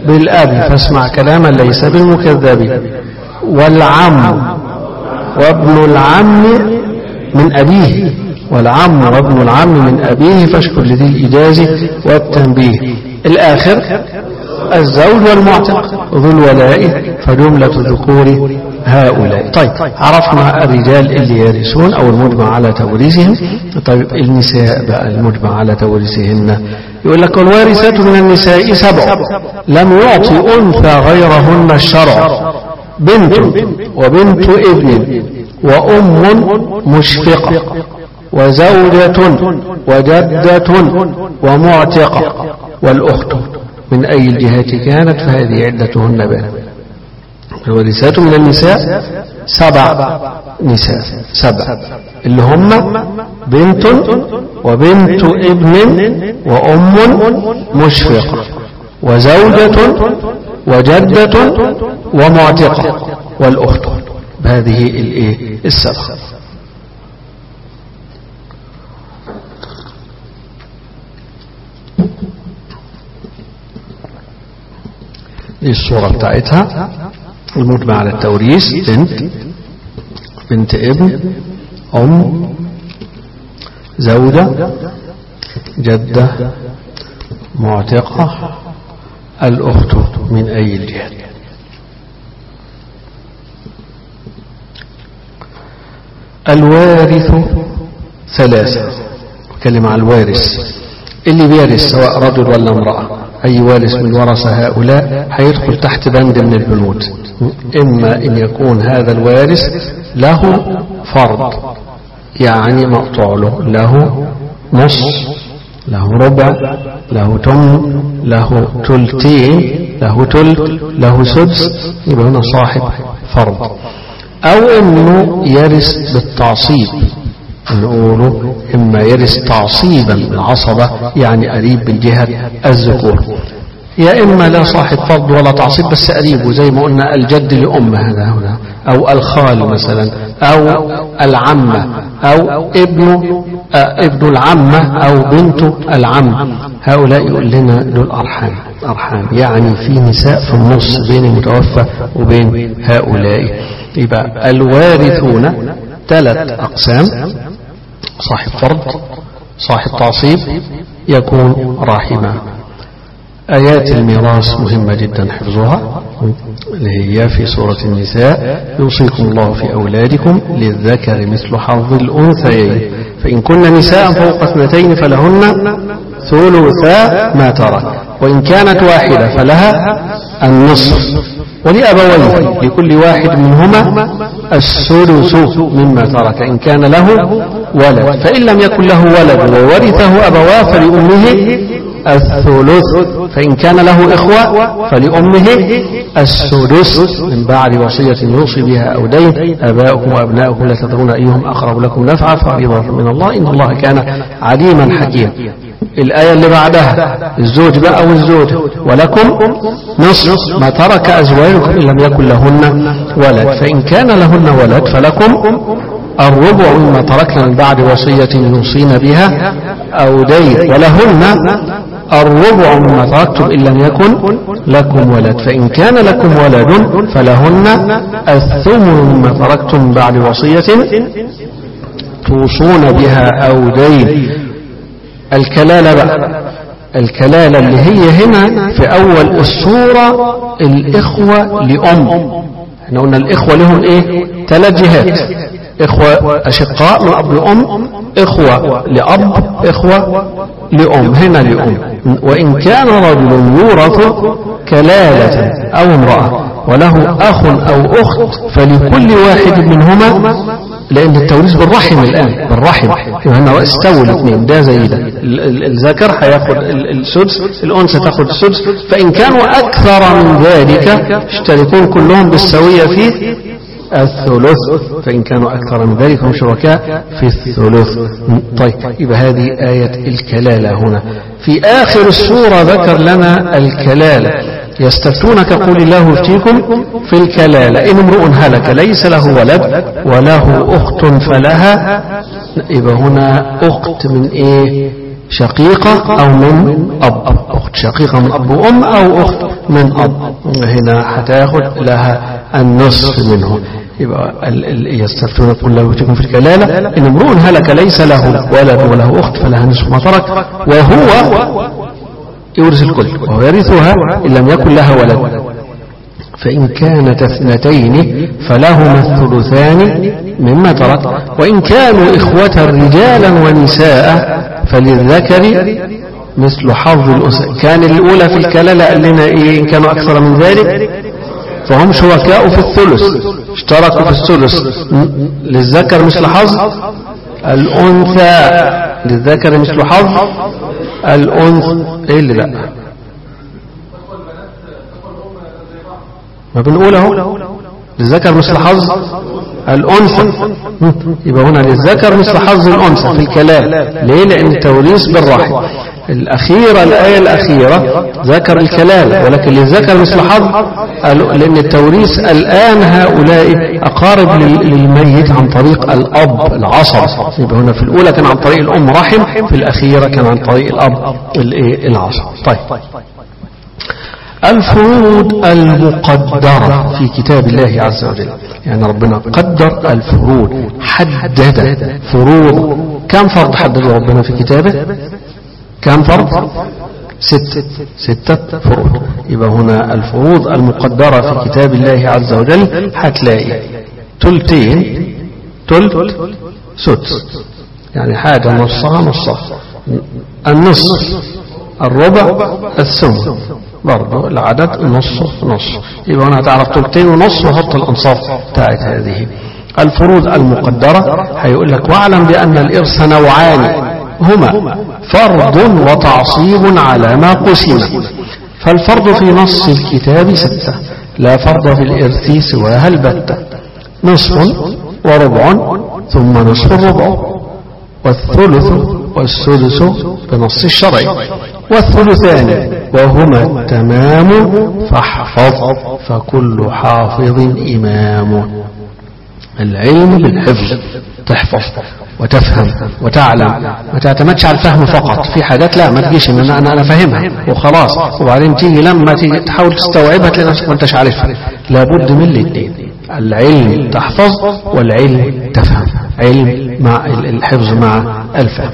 A: بالأب فاسمع كلاما ليس بالمكذب. والعم وابن العم من أبيه، والعم وابن العم من أبيه فاشكر لذي الإجازة والتنبيه. الآخر الزوج والمعتق ذو الولاء فجملة ذكور هؤلاء. طيب عرفنا الرجال اللي يرثون أو المجمع على توريثهم. طيب النساء بقى المجمع على توريثهن، يقول لك والوارثات من النساء 7 لم يعطي أنثى غيرهن الشرع: بنت وبنت ابن وأم مشفقة وزوجة وجدة ومعتقة والأخت من أي الجهات كانت فهذه عدتهن بان. الوارثات من النساء 7 نساء، 7 اللي هم بنت وبنت ابن وأم مشفقة وزوجة وجدة ومعتقة والأخت، بهذه السبعة. دي الصورة بتاعتها المجمع على التوريث: بنت ابن، أم، زوجة، جدة، معتقة، الأخت من أي الجهات. الوارث 3. كلمة على الوارث اللي بيرث سواء رجل ولا امرأة، أي وارث من ورثة هؤلاء هيدخل تحت بند من البنود. إما أن يكون هذا الوارث له فرض يعني مقطوع له نص، له ربع، له تمن، له تلتين، له تلت، له سدس، يبقى هنا صاحب فرض. أو إنه يرث بالتعصيب، نقوله إما يرث تعصيبا العصبة يعني قريب من جهة الذكور، يا إما لا صاحب فرض ولا تعصيب بس قريبه زي ما قلنا الجد لأم هذا هنا، أو الخال مثلا، أو العمة، أو ابن العمة، أو بنت العم. هؤلاء يقول لنا دول أرحام يعني في نساء في النص بين المتوفى وبين هؤلاء. يبقى الوارثون 3 أقسام: صاحب فرض، صاحب تعصيب، يكون راحما. آيات الميراث مهمة جدا حفظها، اللي هي في سورة النساء: يوصيكم الله في أولادكم للذكر مثل حظ الأنثيين فإن كن نساء فوق 2 فلهن ثلثا ما ترك وإن كانت واحدة فلها النصف ولأبويه لكل واحد منهما السدس مما ترك إن كان له ولد، فإن لم يكن له ولد وورثه أبواه فلأمه الثلث، فإن كان له إخوة فلأمه السدس من بعد وصية يوصي بها أو دين. آباؤكم وأبناؤكم لا تدرون أيهم أقرب لكم نفعا فريضة من الله إن الله كان عليما حكيما. الآية اللي بعدها الزوج بقى والزوجة: ولكم نصف ما ترك أزواجكم إن لم يكن لهن ولد فإن كان لهن ولد فلكم الربع مما تركنا من بعد وصية يوصين بها أو دين ولهن الربع مما تركتم إن لم يكن لكم ولد فإن كان لكم ولد فلهن الثمن مما تركتم من بعد وصية توصون بها أو دين. الكلالة بقى، الكلالة اللي هي هنا في أول السورة الإخوة لأم. احنا قلنا الإخوة لهم إيه؟ 3 جهات: إخوة أشقاء من أب لأم، إخوة لأب، إخوة لأم. هنا لأم. وإن كان رجل يورث كلالة أو امرأة وله أخ أو أخت فلكل واحد منهما، لأن التوريث بالرحم الآن بالرحم هنا استووا الاثنين ده زي ده، الذكر هياخد السدس، الأنثى تاخد السدس، فإن كانوا أكثر من ذلك اشتركون كلهم بالسوية في الثلث، فإن كانوا أكثر من ذلك هم شركاء في الثلث. طيب يبقى هذه آية الكلالة. هنا في آخر السورة ذكر لنا الكلالة: يستفتونك قل الله يفتيكم في الكلالة إن امرؤ هلك ليس له ولد وله أخت فلها. يبقى هنا أخت من إيه؟ شقيقة أو من أب، أخت شقيقة من أب وأم أو أخت من أب، هنا هتاخد لها النصف منه. يبقى يستفتون قل لا يفتيكم في الكلالة إن امرؤ هلك ليس له ولد وله أخت فلها نصف ما ترك وهو يورث الكل وهو يرثها إن لم يكن لها ولد، فإن كانت اثنتين فلهما الثلثان مما ترك، وإن كانوا إخوة رجالا ونساء فللذكر مثل حظ الأنثيين. كان الأولى في الكلالة قال لنا إيه؟ إن كانوا أكثر من ذلك فهم شركاء في الثلث، اشتركوا في الثلث، للذكر مثل حظ الأنثى، للذكر مثل حظ الأنثى. إيه اللي لا ما بنقول اهو للذكر مثل حظ الأنثى، يبقى هنا للذكر مثل حظ الأنثى في الكلام. ليه؟ لأن التوريث بالرحم. الأخيرة الآية الأخيرة ذكر الكلام، ولكن للذكر مثل حظ، لأن التوريث الآن هؤلاء أقارب للميت عن طريق الأب العصب، يبقى هنا في الأولى كان عن طريق الأم رحم، في الأخيرة كان عن طريق الأب العصب. طيب الفروض المقدرة في كتاب الله عز وجل، يعني ربنا قدر الفروض، حدد فروض. كم فرض حدد ربنا في كتابه؟ كم فرض؟ ستة فروض. يبقى هنا الفروض المقدرة في كتاب الله عز وجل هتلاقي تلتين، تلت، سدس، يعني حاجة نصها، النصف، الربع، الثمن، برضو العدد نص. يبقى هنا هتعرف تلتين ونص وحط الأنصاف بتاعت هذه الفروض المقدرة. هيقول لك واعلم بأن الإرث نوعان هما فرض وتعصيب على ما قسم، فالفرض في نص الكتاب 6، لا فرض في الإرث سواها البتة، نصف وربع ثم نصف الربع، والثلث والسدس بنص الشرع، والثلثان وهما التمام فاحفظ فكل حافظ إمام. العلم بالحفظ، تحفظ وتفهم وتعلم، ما تعتمدش على الفهم فقط. في حاجات لا ما تجيش ان انا فاهمها وخلاص، وبعدين تيجي لما تيجي تحاول تستوعبها تلاقي نفسك ما انتش عارفها. لابد من الاثنين، العلم تحفظ والعلم تفهم، علم مع الحفظ مع الفهم.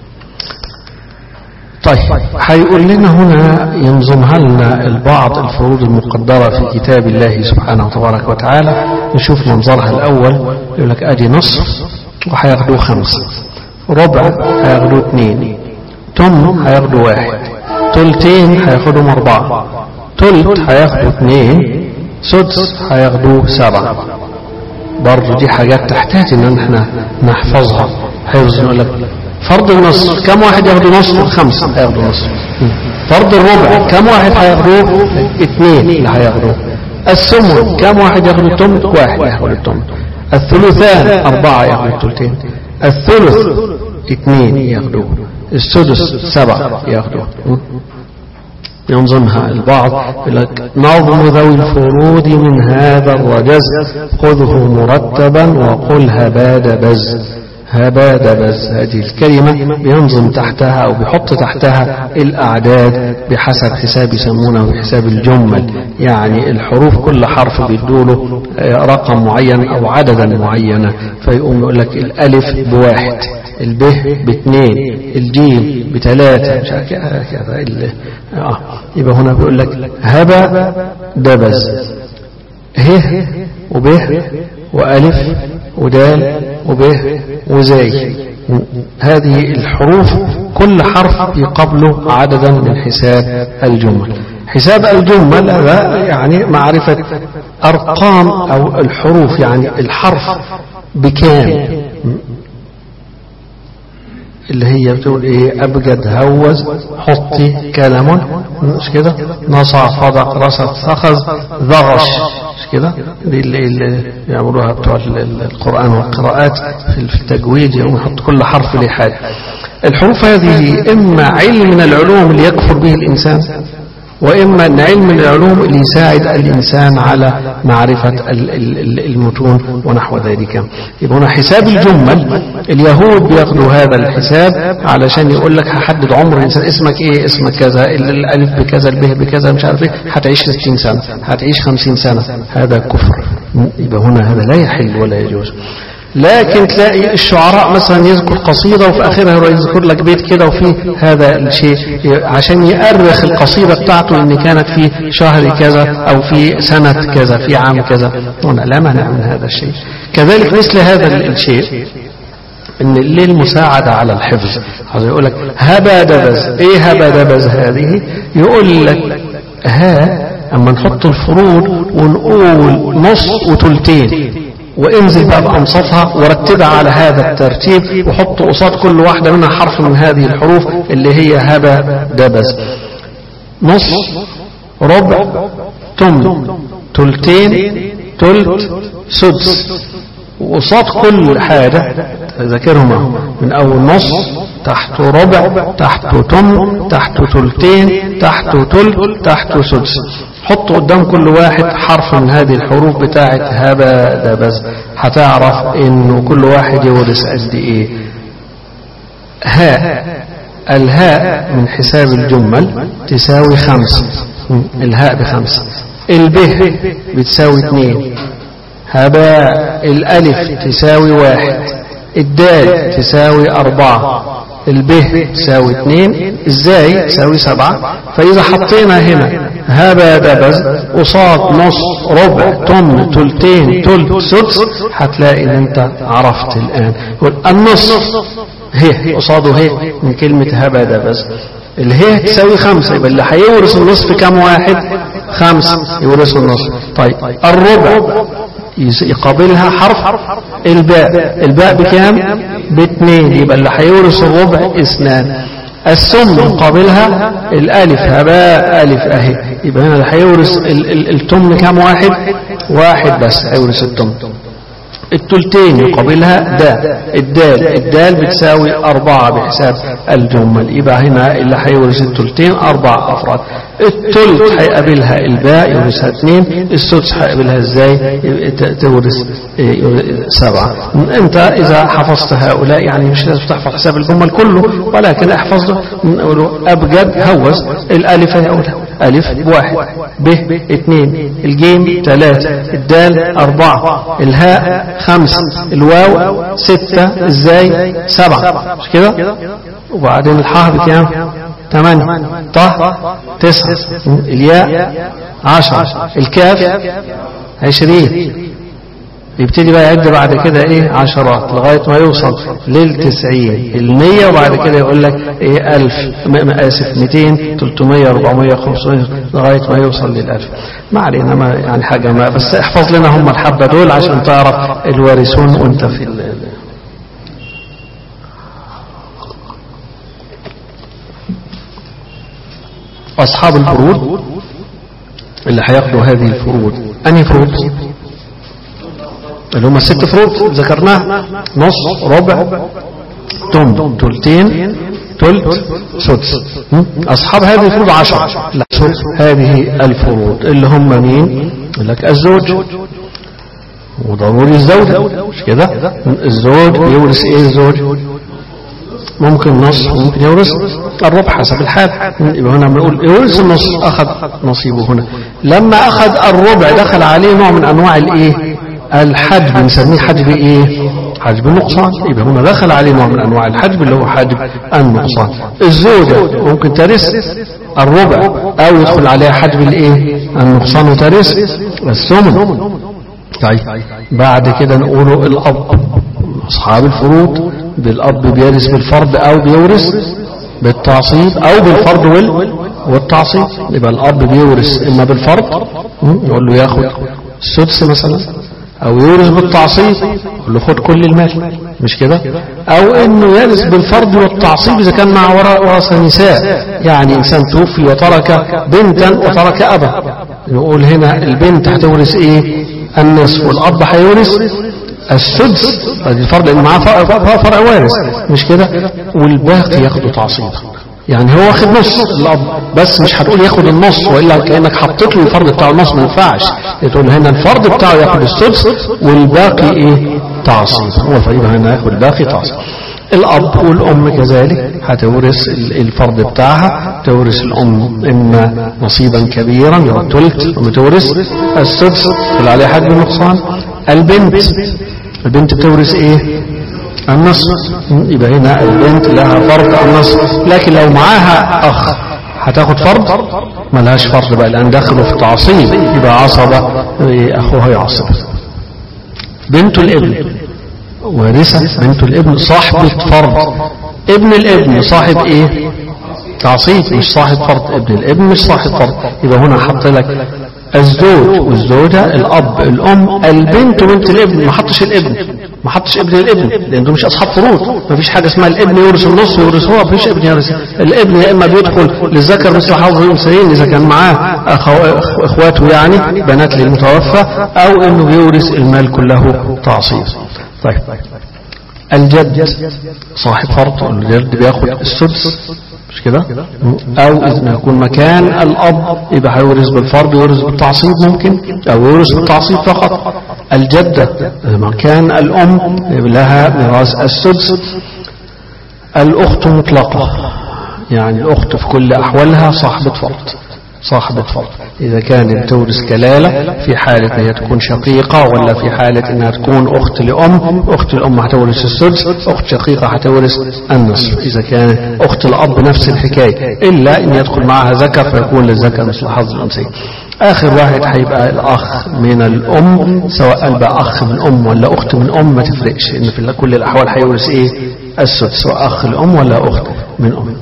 A: طيب هيقول لنا هنا ينظمها لنا البعض الفروض المقدرة في كتاب الله سبحانه وتبارك وتعالى. نشوف منظرها الأول. يقول لك ادي نصف وهياخدوه 5، ربع هياخدوه 2، تمن هياخدوه 1، تلتين هياخدوهم 4، تلت هياخدوه 2، سدس هياخدوه 7. برضو دي حاجات تحتاج ان احنا نحفظها حفظ. يقول لك فرض النصف كم واحد ياخدوا نصف؟ 5 هياخدوا نصف. فرض الربع كم واحد هياخدوه؟ 2 اللي هياخدوه. الثمن كم واحد ياخدوا الثمن؟ 1 ياخدوا الثمن. الثلثان 4 ياخدوا الثلثين. الثلث 2 ياخدوه. السدس 7 ياخدوه. ينظمها البعض يقول لك نظم ذوي الفروض من هذا الرجز خذه مرتبا وقل هباد بز. هباد بز هذه الكلمة بينظم تحتها أو بيحط تحتها الأعداد بحسب حساب يسمونه بحساب الجمل، يعني الحروف كل حرف بيدوله رقم معين أو عددا معينة. فيقوم يقول لك الألف ب1، الب ب2، الجيم ب3، كذا. يبقى هنا بيقول لك هبا دبز، ه وب وألف ودال وب وزاي. هذه الحروف كل حرف يقبله عددا من حساب الجمل. حساب الجمل هذا يعني معرفة أرقام أو الحروف، يعني الحرف بكام، اللي هي بتقول ايه؟ أبجد، هوز، حطي، كلم، مش كده؟ نصع، صدق، رصد، سخز، ضغش، مش كده؟ دي اللي يعملوها بتوع القرآن والقراءات في التجويد، يقوم يحط كل حرف له حاجة. الحروف هذه إما علم من العلوم اللي يكفر به الإنسان، وإما أن علم العلوم اللي يساعد الإنسان على معرفة المتون ونحو ذلك. يبقى هنا حساب الجمل، اليهود بياخدوا هذا الحساب علشان يقول لك هحدد عمر الإنسان، اسمك إيه، اسمك كذا، الألف بكذا، الب بكذا، مش عارف إيه، هتعيش 60 سنة، هتعيش 50 سنة، هذا كفر. يبقى هنا هذا لا يحل ولا يجوز. لكن تلاقي الشعراء مثلا يذكر قصيدة وفي آخرها يذكر لك بيت كده وفيه هذا الشيء عشان يأرخ القصيدة بتاعته إن كانت في شهر كذا أو في سنة كذا في عام كذا. لا مانع من هذا الشيء. كذلك مثل هذا الشيء إن للمساعدة على الحفظ، يقول لك هبا دبز. إيه هبا دبز هذه؟ يقول لك أما نحط الفروض ونقول نص وثلثين وانزل بقى بأنصافها ورتبها على هذا الترتيب وحط قصاد كل واحدة منها حرف من هذه الحروف اللي هي هبا دبز. نص، ربع، تمن، ثلثين، ثلث، سدس، وقصاد كل حاجة ذاكرهم من أول نص، تحته ربع، تحته تمن، تحته ثلثين، تحته ثلث، تحته سدس. حط قدام كل واحد حرف من هذه الحروف بتاعت هبا دبز، هتعرف انه كل واحد يورث قد ايه. الهاء من حساب الجمل تساوي 5، الهاء ب5. البه بتساوي 2. هباء الالف تساوي 1. الدال تساوي 4. البه تساوي 2. ازاي تساوي 7. فإذا حطينا هنا هبا دبز قصاد نص، ربع، تمن، ثلثين، ثلث، سدس، هتلاقي ان انت عرفت الآن. النص هي قصاده هي من كلمة هبا دبز، اللي هي تساوي 5. يبقى اللي هيورث النصف كم واحد؟ 5 يورثوا النصف. طيب الربع يقابلها حرف الباء، الباء بكام؟ ب2، يبقى اللي هيورث الربع 2. السم يقابلها الالف، هباء الف اهي، يبقى هنا اللي هيورث التمن كام واحد؟ 1 بس هيورث التمن. الثلثين يقابلها الدال بتساوي 4 بحساب الجمل، يبقى هنا اللي هيورث الثلثين 4 أفراد. الثلث هيقابلها الباء يورثها 2. السدس هيقابلها ازاي؟ تورث 7. انت اذا حفظت هؤلاء يعني مش لازم تحفظ حساب الجمل كله، ولكن احفظه ابجد هوس. الالف هيقولها الف 1، ب 2، الجيم 3، الدال 4، الهاء 5، الواو 6، ازاي 7 مش كده؟ وبعدين الحاء بكام؟ 8، طه 9، الياء 10، الكاف 20. يبتدي بقى يعد بعد كده ايه عشرات لغاية ما يوصل لل90 ال100، وبعد كده يقول لك ايه 1000 اسف 200 300 400 500 لغاية ما يوصل لل1000. ما علينا، ما يعني حاجة، ما بس احفظ لنا هم الحبة دول عشان تعرف الوارثون وانت في أصحاب الفروض اللي هياخدوا هذه الفروض. أنهي فروض؟ اللي هم 6 فروض ذكرناها: نص، ربع، تمن، ثلثين، ثلث، سدس. أصحاب هذه الفروض 10. لا، هذه الفروض اللي هم مين؟ يقول لك الزوج، وضروري الزوجة مش كده؟ الزوج يورث ايه؟ الزوج ممكن نص وممكن يورث الربع حسب الحال. يبقى هنا بنقول يورث النص، أخذ نصيبه هنا. لما أخذ الربع دخل عليه نوع من أنواع الإيه؟ الحجب، نسميه حجب إيه؟ حجب النقصان. يبقى هنا دخل عليه نوع من أنواع الحجب اللي هو حجب النقصان. الزوجة ممكن ترث الربع أو يدخل عليها حجب الإيه؟ النقصان وترث الثمن. طيب بعد كده نقوله الأب، أصحاب الفروض بالأب بيرث بالفرض أو بيورث بالتعصيب أو بالفرض والتعصيب. يبقى الأب بيورث إما بالفرض يقول له ياخد السدس مثلا، أو يورث بالتعصيب يقول له خد كل المال مش كده، أو إنه يرث بالفرض والتعصيب إذا كان مع ورثة نساء، يعني إنسان توفي وترك بنتا وترك أبا، نقول هنا البنت هتورث إيه؟ النصف، والأب هيورث السدس الفرض لأن معاه فرع وارث مش كده، والباقي ياخدوا تعصيب. يعني هو واخد نص الأب، بس مش هتقول ياخد النص، وإلا كأنك حطيت له الفرض بتاع النص، ما ينفعش. تقول هنا الفرض بتاعه ياخد السدس والباقي ايه تعصيب، هو الفريضة هنا ياخد الباقي تعصيب. الأب والأم كذلك هتورث الفرض بتاعها، تورث الأم إما نصيبا كبيرا اللي هو الثلث، وتورث السدس اللي عليه حد النقصان. البنت بتورث ايه؟ النصف. يبقى هنا البنت لها فرض النصف، لكن لو معاها أخ هتاخد فرض؟ ما لهاش فرض بقى، لأن دخلوا في التعصيب، يبقى عصبة أخوها يعصب. بنت الابن وارثة، بنت الابن صاحبة فرض. ابن الابن صاحب ايه؟ تعصيب، مش صاحب فرض. ابن الابن مش صاحب فرض. يبقى هنا حط لك الزوج والزوجة، الأب الأم، البنت وبنت الابن. ما حطش الابن، ما حطش ابن الابن، لأنه مش أصحاب فروض. ما فيش حاجة اسمها الابن يورث النص ويورث هو، ما فيش ابن يورث. الابن يا إما بيدخل للذكر مثل حظ الأنثيين إذا كان معاه إخواته يعني بنات للمتوفى، أو إنه بيورث المال كله تعصيب. طيب الجد صاحب فرض، الجد بياخد السدس مش كده؟ او اذا يكون مكان الاب يبقى هيورث بالفرض، يورث بالتعصيب ممكن، او يورث بالتعصيب فقط. الجدة مكان الام لها ميراث السدس. الاخت مطلقة، يعني الاخت في كل احوالها صاحبة فرض، صاحبة فرض. إذا كانت تورث كلالة في حالة أنها تكون شقيقة، ولا في حالة أنها تكون أخت لأم، أخت الأم هتورث السدس، أخت شقيقة هتورث النصف. إذا كانت أخت الأب نفس الحكاية، إلا أن يدخل معها ذكر فيكون للذكر مثل حظ الأنثيين. آخر واحد هيبقى الأخ من الأم، سواء بقى أخ من أم ولا أخت من أم ما تفرقش، إن في كل الأحوال هيورث إيه؟ السدس، سواء أخ الأم ولا أخت من أم.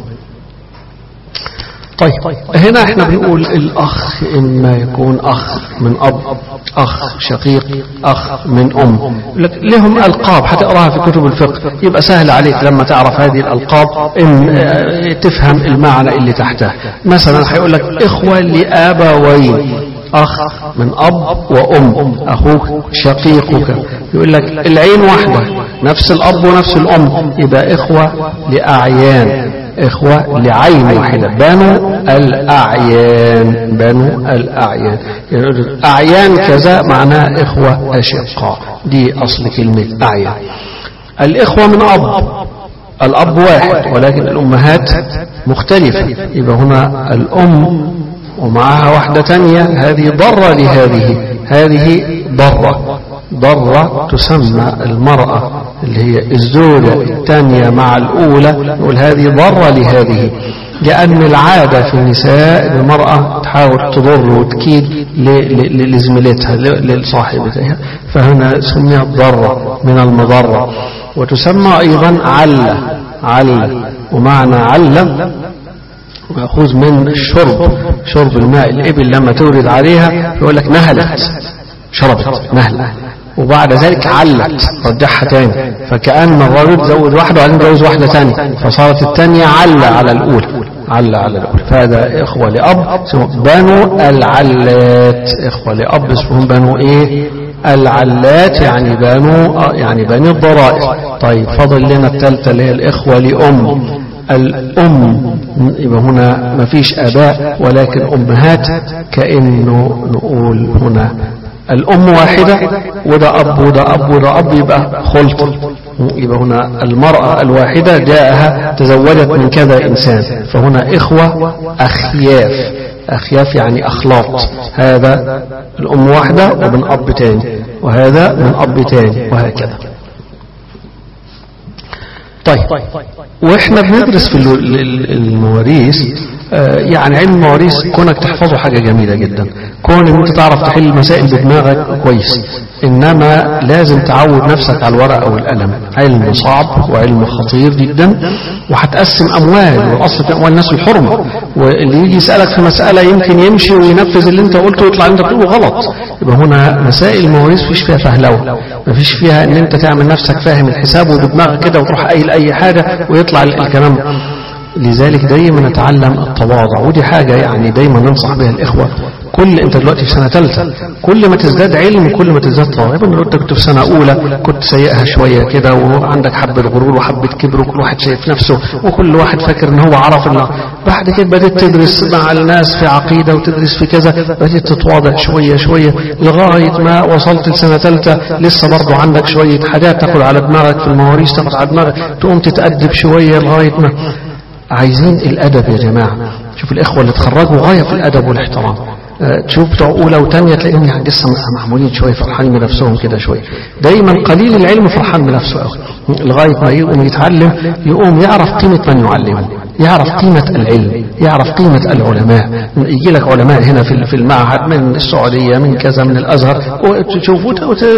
A: طيب هنا احنا بنقول الأخ إما يكون أخ من أب، أخ شقيق، أخ من أم. لهم ألقاب هتقراها في كتب الفقه، يبقى سهل عليك لما تعرف هذه الألقاب إن تفهم المعنى اللي تحتها. مثلا هيقول لك إخوة لآبوين، أخ من أب وأم، أخوك شقيقك. يقول لك العين واحدة، نفس الأب ونفس الأم، يبقى إخوة لأعيان، إخوة لعين واحدة، بنو الأعيان، بنو الأعيان. يعني أعيان كذا معناه إخوة أشقاء، دي أصل كلمة أعيان. الإخوة من أب، الأب واحد ولكن الأمهات مختلفة، يبقى هنا الأم ومعها واحدة تانية، هذه ضرة لهذه، هذه ضرة تسمى المرأة اللي هي الزوجة الثانية مع الأولى، نقول هذه ضرة لهذه، لأن العادة في النساء المرأة تحاول تضر وتكيد لزميلتها لصاحبتها، فهنا سميت ضرة من المضرة. وتسمى أيضا علة، ومعنى علة ويأخذ من الشرب، شرب الماء. الإبل لما تورد عليها يقول لك نهلت، شربت نهلة، وبعد ذلك علت رجعها تاني، فكأن الرجل زود واحدة وبعدين جوز واحدة تانية، فصارت التانية على الأولى، على الأولى. فهذا إخوة لأب بنو العلات، إخوة لأب اسمهم بنو إيه؟ العلات، يعني بني الضرائر. طيب فضل لنا الثالثة اللي هي الإخوة لأم. الأم يبقى هنا ما فيش آباء ولكن أمهات، كأنه نقول هنا الأم واحدة وده أب وده أب وده أب، يبقى خلط. يبقى هنا المرأة الواحدة جاءها تزوجت من كذا إنسان، فهنا إخوة أخياف يعني أخلاط، هذا الأم واحدة ومن أب تاني، وهذا من أب تاني، وهكذا. طيب واحنا بندرس في المواريث، يعني علم المواريث كونك تحفظه حاجة جميلة جدا، كون ان انت تعرف تحل المسائل بدماغك كويس، انما لازم تعود نفسك على الورقة والقلم. علم صعب وعلم خطير جدا، وهتقسم اموال، والاصل في اموال الناس الحرمة، واللي يجي يسألك في مسألة يمكن يمشي وينفذ اللي انت قلته ويطلع اللي انت بتقوله غلط. يبقى هنا مسائل المواريث مفيش فيها فهلوه، مفيش فيها ان انت تعمل نفسك فاهم الحساب وبدماغك كده وتروح قايل اي حاجة ويطلع الكلام. لذلك دايما نتعلم التواضع، ودي حاجة يعني دايما ننصح بها الإخوة انت دلوقتي في سنة ثالثة، كل ما تزداد علم كل ما تزداد طاعة. لو انت كنت في سنة اولى كنت سيئها شوية كده وعندك حبة غرور وحبة كبر وكل واحد شايف نفسه وكل واحد فاكر ان هو عرف الله. بعد كده بدأت تدرس مع الناس في عقيدة وتدرس في كذا، بدأت تتواضع شوية شوية لغاية ما وصلت لسنة ثالثة لسه برضو عندك شوية حاجات تاخد على دماغك في المواريث، تاخد على دماغك تقوم تتأدب شوية لغاية ما. عايزين الأدب يا جماعة. شوف الإخوة اللي تخرجوا غاية في الأدب والاحترام، تشوف بتوع أولى وثانية تلاقيهم يعني لسه معمولين شوية فرحانين بنفسهم كده شوية. دايما قليل العلم فرحان بنفسه قوي، لغاية ما يقوم يتعلم يقوم يعرف قيمة من يعلمه، يعرف قيمة العلم، يعرف قيمة العلماء. يجي لك علماء هنا في المعهد من السعودية من كذا من الأزهر وتشوفوا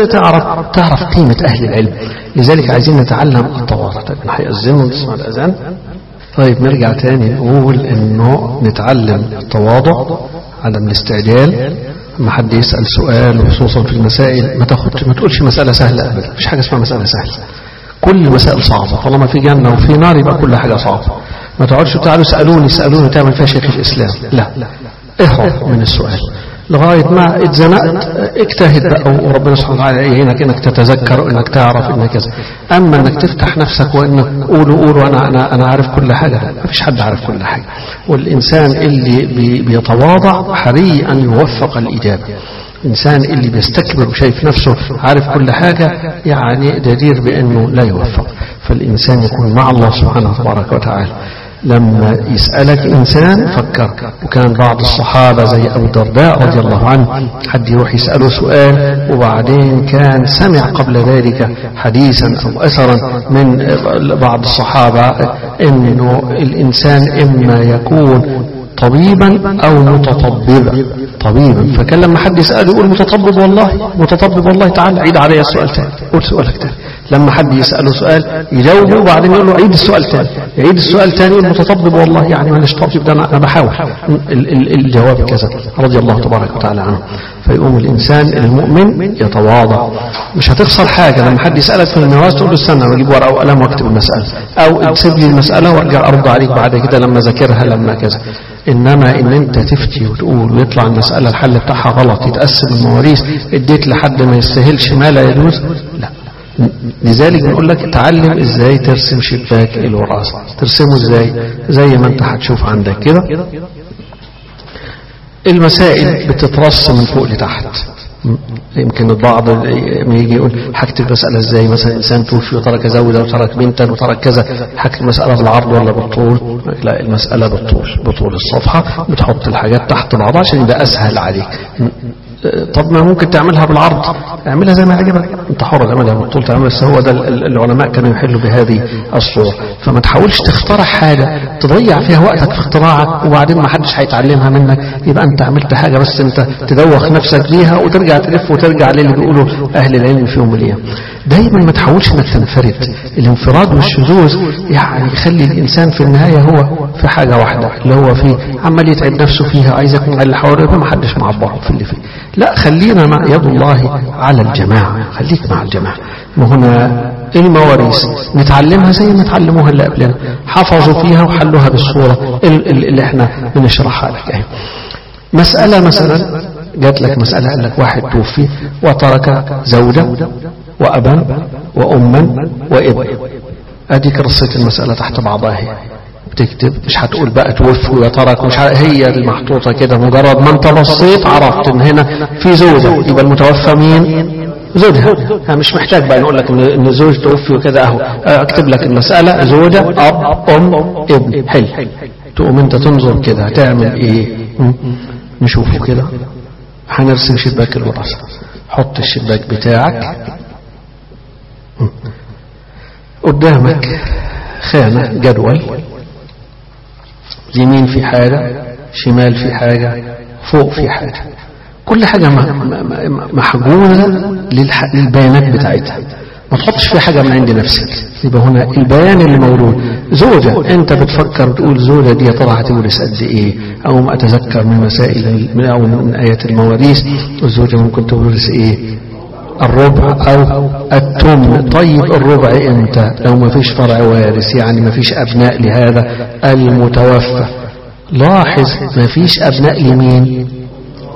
A: تعرف قيمة أهل العلم. لذلك عايزين نتعلم التواضع. طيب هيأذنوا نسمع الأذان. طيب نرجع تاني نقول انه نتعلم التواضع، عدم الاستعجال. ما حد يسأل سؤال وخصوصا في المسائل ما تقولش مسألة سهلة ابدا، مفيش حاجة اسمها مسألة سهلة، كل المسائل صعبة. طالما في جنة وفي نار يبقى كل حاجة صعبة. ما تقعدش تعالوا اسألوني تعمل فيها شيخ الإسلام، لا، اهرب من السؤال لغاية ما اتزنقت اجتهد بقى وربنا سبحانه وتعالى يعينك انك تتذكر وانك تعرف انك كذا. اما انك تفتح نفسك وانك قولوا انا عارف كل حاجة، ما فيش حد عارف كل حاجة. والانسان اللي بيتواضع حري ان يوفق الاجابة. الانسان اللي بيستكبر وشايف نفسه عارف كل حاجة يعني جدير بانه لا يوفق. فالانسان يكون مع الله سبحانه تبارك وتعالى. لما يسألك إنسان فكر. وكان بعض الصحابة زي أبو الدرداء رضي الله عنه حد يروح يسأله سؤال وبعدين كان سمع قبل ذلك حديثا أو أثرا من بعض الصحابة إنه الإنسان إما يكون طبيبا أو متطببا. طبيبا، فكان لما حد يسأله يقول متطبب والله تعالى عيد علي السؤال تاني، قول سؤالك تاني. لما حد يسأله سؤال يجاوبه وبعدين يقول له عيد السؤال تاني، يعيد السؤال تاني يقول متطبب والله يعني مانيش طبيب، ده أنا بحاول. الجواب كذا رضي الله تبارك وتعالى عنه. فيقوم الإنسان المؤمن يتواضع. مش هتخسر حاجة لما حد يسألك في المواز تقول له استنى واجيب ورقة وقلم واكتب المسألة، أو اكتب لي المسألة وارجع أرد عليك بعد كده لما ذاكرها لما كذا. إنما إن أنت تفتي وتقول ويطلع المسألة الحل بتاعها غلط يتقسم المواريث اديت لحد ما يستاهلش ما لا يجوز، لا. لذلك بنقول لك تعلم ازاي ترسم شباك الوراثة. ترسمه ازاي؟ زي ما انت هتشوف عندك كده المسائل بتترسم من فوق لتحت. يمكن البعض يجي يقول هكتب مسألة ازاي، مثلا انسان توفي وترك زوجة وترك بنتا وترك كذا، هكتب مسألة بالعرض ولا بالطول؟ لا، المسألة بطول الصفحة، بتحط الحاجات تحت بعضها عشان يبقى اسهل عليك. طب ما ممكن تعملها بالعرض، اعملها زي ما عجبك، انت حر تعملها بالطول تعملها، بس هو ده العلماء كانوا يحلوا بهذه الصورة. فما تحاولش تخترع حاجة تضيع فيها وقتك في اختراعك وبعدين ما حدش هيتعلمها منك، يبقى انت عملت حاجة بس انت تدوخ نفسك بيها وترجع تلف وترجع للي بيقولوا اهل العلم في يوم الايام. دايما ما تحاولش انك تنفرد. الانفراد والشذوذ يعني يخلي الانسان في النهاية هو في حاجة واحدة اللي هو فيه، عمال يتعب نفسه فيها، عايز يكون على اللي حواليه ما حدش معبره في اللي فيه. لا، خلينا مع يد الله على الجماعة، خليك مع الجماعة. وهنا المواريث نتعلمها زي ما تعلموها اللي قبلنا، حفظوا فيها وحلوها بالصورة اللي احنا بنشرحها لك. اهي مسألة مثلا جات لك مسألة قال لك واحد توفي وترك زوجة وأبا وأما وابن. اديك رصيت المسألة تحت بعضها هي. بتكتب مش هتقول بقى توفي وترك، مش هي المحطوطة كده، مجرد ما انت بصيت عرفت ان هنا في زوجة يبقى المتوفى مين؟ زوجها. مش محتاج بقى نقول لك ان زوج توفي وكذا. اهو اكتب لك المسألة زوجة اب ام ابن. حل. تقوم انت تنظر كده هتعمل ايه؟ نشوفه كده. هنرسم شباك الوراثة. حط الشباك بتاعك قدامك خانة جدول، يمين في حاجة، شمال في حاجة، فوق في حاجة، كل حاجة محجوزة للبيانات بتاعتها. ما تحطش في حاجة من عند نفسك. يبقى هنا البيان اللي موجود زوجة، انت بتفكر تقول زوجة دي طلع هتورث قد ايه، او ما اتذكر من مسائل او من ايات المواريث الزوجة ممكن تورث ايه، الربع او الثمن. طيب الربع امتى؟ لو ما فيش فرع وارث، يعني ما فيش ابناء لهذا المتوفى. لاحظ ما فيش ابناء لمين؟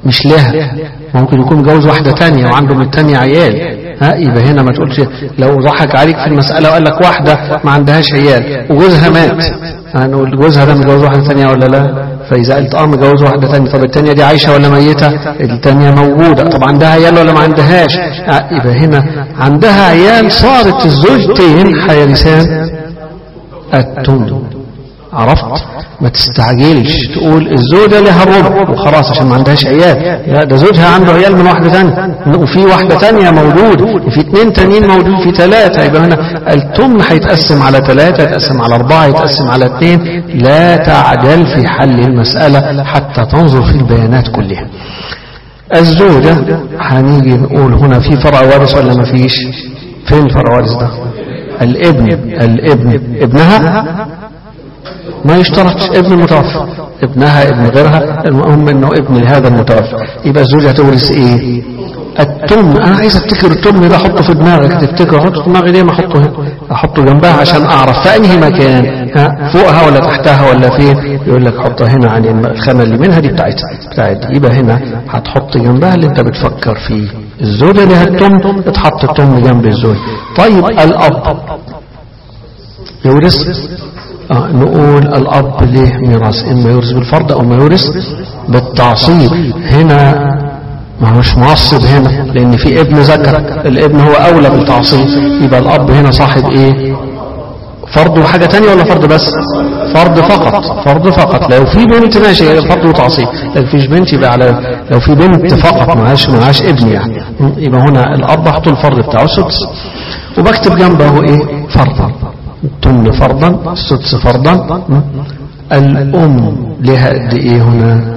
A: مش لها، ممكن يكون متجوز واحدة تانية وعنده من التانية عيال، يبقى هنا ما تقولش لو ضحك عليك في المسألة وقال لك واحدة ما عندهاش عيال وجوزها مات، هنقول جوزها ده متجوز واحدة تانية ولا لا؟ فإذا قلت متجوز واحدة تانية، طب التانية دي عايشة ولا ميتة؟ التانية موجودة، طب عندها عيال ولا ما عندهاش؟ يبقى هنا عندها عيال، صارت الزوجتين حيرثان التمن. عرفت؟ ما تستعجلش تقول الزوجة لها الربع وخلاص عشان ما عندهاش عيال، لا ده زوجها عنده عيال من واحدة تانية وفي واحدة تانية موجود وفي 2 تانيين موجود في 3، يبقى هنا التمن هيتقسم على 3، يتقسم على 4، يتقسم على 2. لا تعجل في حل المسألة حتى تنظر في البيانات كلها. الزوجة هنيجي نقول هنا في فرع وارث ولا ما فيش؟ فين الفرع وارث ده؟ الابن ابنها ما يشترطش، ابن المتوفى، ابنها ابن غيرها، المهم انه ابن لهذا المتوفى، يبقى الزوجة هتورث ايه؟ التمن. انا عايز افتكر التمن ده، احطه في دماغك، تفتكر احطه في دماغي ليه؟ ما احطه هنا، احطه جنبها عشان اعرف في انهي مكان، فوقها ولا تحتها ولا فين؟ يقول لك حطها هنا عن الخانه اللي منها دي بتاعتها. يبقى هنا هتحط جنبها اللي انت بتفكر فيه. الزوجة لها التمن، اتحط التمن جنب الزوج. طيب الاب يورث؟ نقول الأب ليه ميراث، إما يورث بالفرض أو ما يورث بالتعصيب. هنا ما هوش معصب هنا، لأن في ابن ذكر، الابن هو أولى بالتعصيب، يبقى الأب هنا صاحب إيه؟ فرض وحاجة تانية ولا فرض بس؟ فرض فقط، فرض فقط. لو في بنت ماشي فرض وتعصيب، لو فيش بنت يبقى على، لو في بنت فقط معاش ابن يعني، يبقى هنا الأب أحط الفرض بتاعه السدس، وبكتب جنبه إيه؟ فرضا، التمن فرضا، السدس فرضا. الأم لها قد إيه هنا؟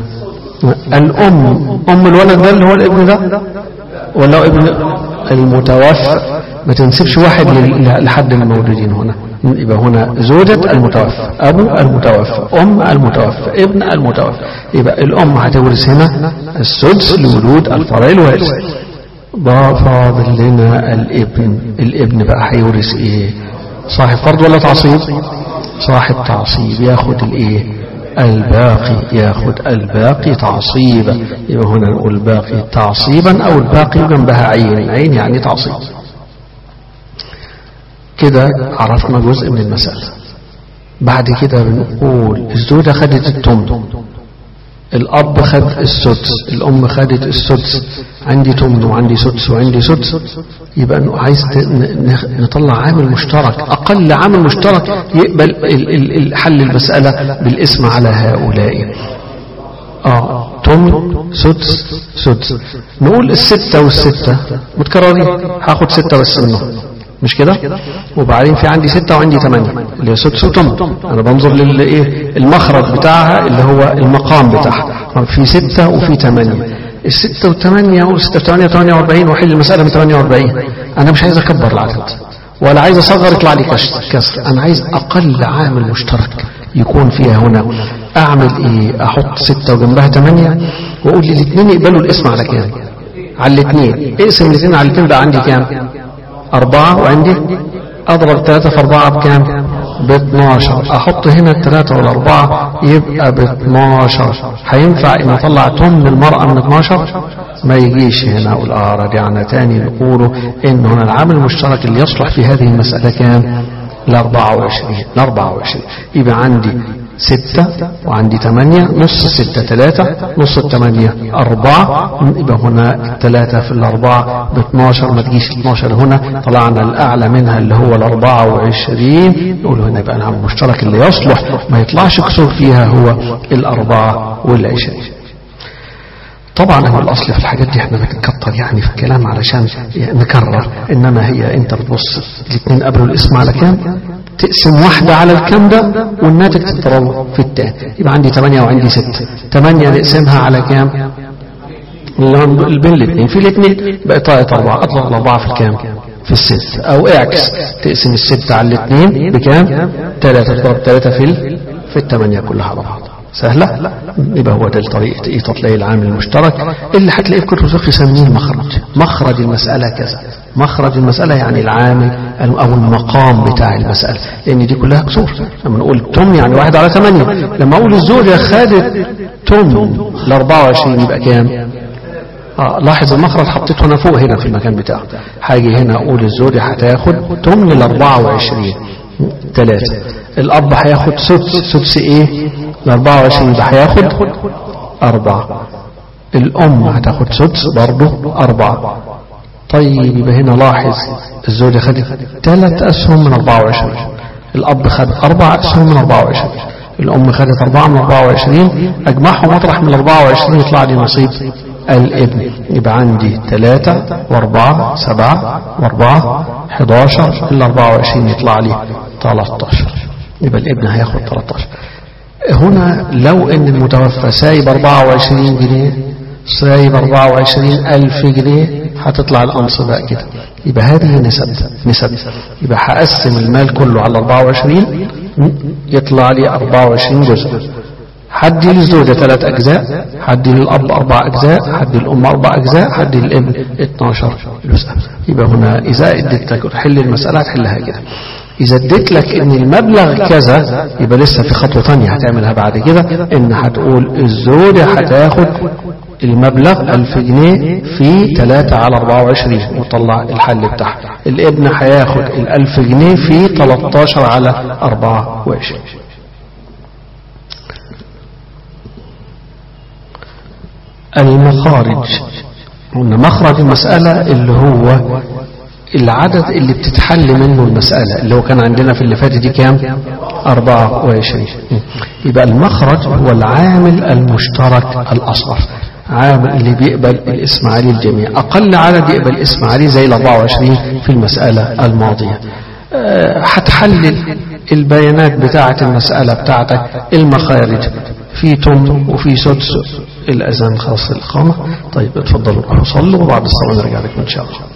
A: أم الولد ده اللي هو الابن ده ولا ابن المتوفى؟ ما تنسبش واحد لحد الموجودين هنا، يبقى هنا زوجة المتوفى، أبو المتوفى، أم المتوفى، ابن المتوفى، يبقى الأم هتورث هنا السدس لولود الفرع الوارث. فاضل لنا الابن بقى هيورث إيه؟ صاحب فرض ولا تعصيب؟ صاحب تعصيب، ياخد الايه؟ الباقي، ياخد الباقي تعصيبا. يبقى هنا نقول الباقي تعصيبا او الباقي جنبها عين يعني تعصيب. كده عرفنا جزء من المسألة. بعد كده بنقول الزوجة خدت التمن، الأب خد السدس، الأم خدت السدس، عندي تمن وعندي سدس وعندي سدس، يبقى عايز نطلع عامل مشترك، أقل عامل مشترك يقبل حل المسألة بالاسم على هؤلاء. تمن سدس سدس، نقول 6 والستة متكررين، هاخد 6 بس منهم، مش كده؟ وبعدين في عندي 6 وعندي 8 اللي هي سدس وتمن، انا بنظر للايه؟ المخرج بتاعها اللي هو المقام بتاعها، في 6 وفي 8. ال6 و8 اقول 6 و8 48 واحل المسألة من 48. انا مش عايز اكبر العدد ولا عايز اصغر يطلع لي كسر، انا عايز اقل عامل مشترك يكون فيها هنا. اعمل ايه؟ احط 6 وجنبها 8 واقول للاثنين يقبلوا الاسم على كام؟ على الاثنين. اقسم الاثنين على الاثنين بقى عندي كام؟ 4 وعندي اضرب 3 في 4 بكام؟ ب12. احط هنا 3 وال4 يبقى ب12. هينفع ان اطلع تمن المرأة من 12؟ ما يجيش هنا. اقول رجعنا تاني نقوله ان هنا العامل المشترك اللي يصلح في هذه المسألة كام؟ ال24. يبقى عندي 6 وعندي 8، نص 6 3، نص 8 4، يبقى هنا 3 في 4 ب12. ما تجيش 12 هنا، طلعنا الأعلى منها اللي هو 24. نقول هنا يبقى العامل المشترك اللي يصلح ما يطلعش كسور فيها هو 24. طبعا هو الأصل في الحاجات دي احنا بنكتر يعني في الكلام علشان نكرر، إنما هي انت بتبص الاثنين قبلوا الاسم على كام، تقسم واحدة على الكام ده والناتج تضربه في التاني. يبقى عندي 8 وعندي 6، 8 نقسمها على كام؟ بين الاثنين في الاثنين بقى طاقة 4، اضرب 4 في الكام؟ في 6. او اعكس، تقسم 6 على الاثنين بكام؟ 3، تضرب 3 في 8 كلها على بعض. سهلة؟ يبقى هو ده الطريقة ايه تطلعي العامل المشترك اللي هتلاقيه في كتب الفقه يسميه المخرج. مخرج المسألة كذا، مخرج المسألة يعني العامل او المقام بتاع المسألة، لان دي كلها كسور. لما نقول تمن يعني 1/8، لما اقول الزوجة خدت تمن ل24 يبقى كام؟ لاحظ المخرج حطيته هنا فوق هنا في المكان بتاعه. هاجي هنا اقول الزوجة هتاخد تمن ال 24 3. الاب هياخد سدس ايه ال 24 ده هياخد 4. الام هتاخد سدس برضه 4. طيب يبقى هنا لاحظ الزوجة خدت 3 أسهم من 24. الاب خد 4 أسهم من 24. الام خدت 4 من 24. اجمعهم مطرح من 24 يطلع لي نصيب الابن. يبقى عندي 3 و4 7 و4 11 ال 24 يطلع لي 13. يبقى الابن هياخد 13. هنا لو ان المتوفى سايب 24 جنيه سايب 24,000 جنيه هتطلع الأنصباء كده. يبقى هذه نسب. يبقى هقسم المال كله على 24 يطلع لي 24 جزء. حدي للزوجة 3 أجزاء، حدي للأب 4 أجزاء، حدي للأم 4 أجزاء، حدي للابن 12 جزء. يبقى هنا إذا اديت لك حل المسألة هتحلها كده. إذا اديت لك إن المبلغ كذا يبقى لسه في خطوة ثانية هتعملها بعد كده، إن هتقول الزوجة هتاخد المبلغ 1000 جنيه في 3 على 24 وطلع الحل بتاعها. الابن هياخد 1000 جنيه في 13 على 24. المخارج قلنا مخرج المسألة اللي هو العدد اللي بتتحل منه المسألة، اللي هو كان عندنا في اللي فاتت دي كام 24. يبقى المخرج هو العامل المشترك الأصغر، عامل اللي بيقبل الاسم عليه الجميع. أقل عدد يقبل الاسم عليه زي ال 24 في المسألة الماضية. هتحلل البيانات بتاعة المسألة بتاعتك، المخارج في تم وفي سدس. الأذان خاص الإقامة. طيب اتفضلوا روحوا صلوا وبعد الصلاة نرجع لكم إن شاء الله.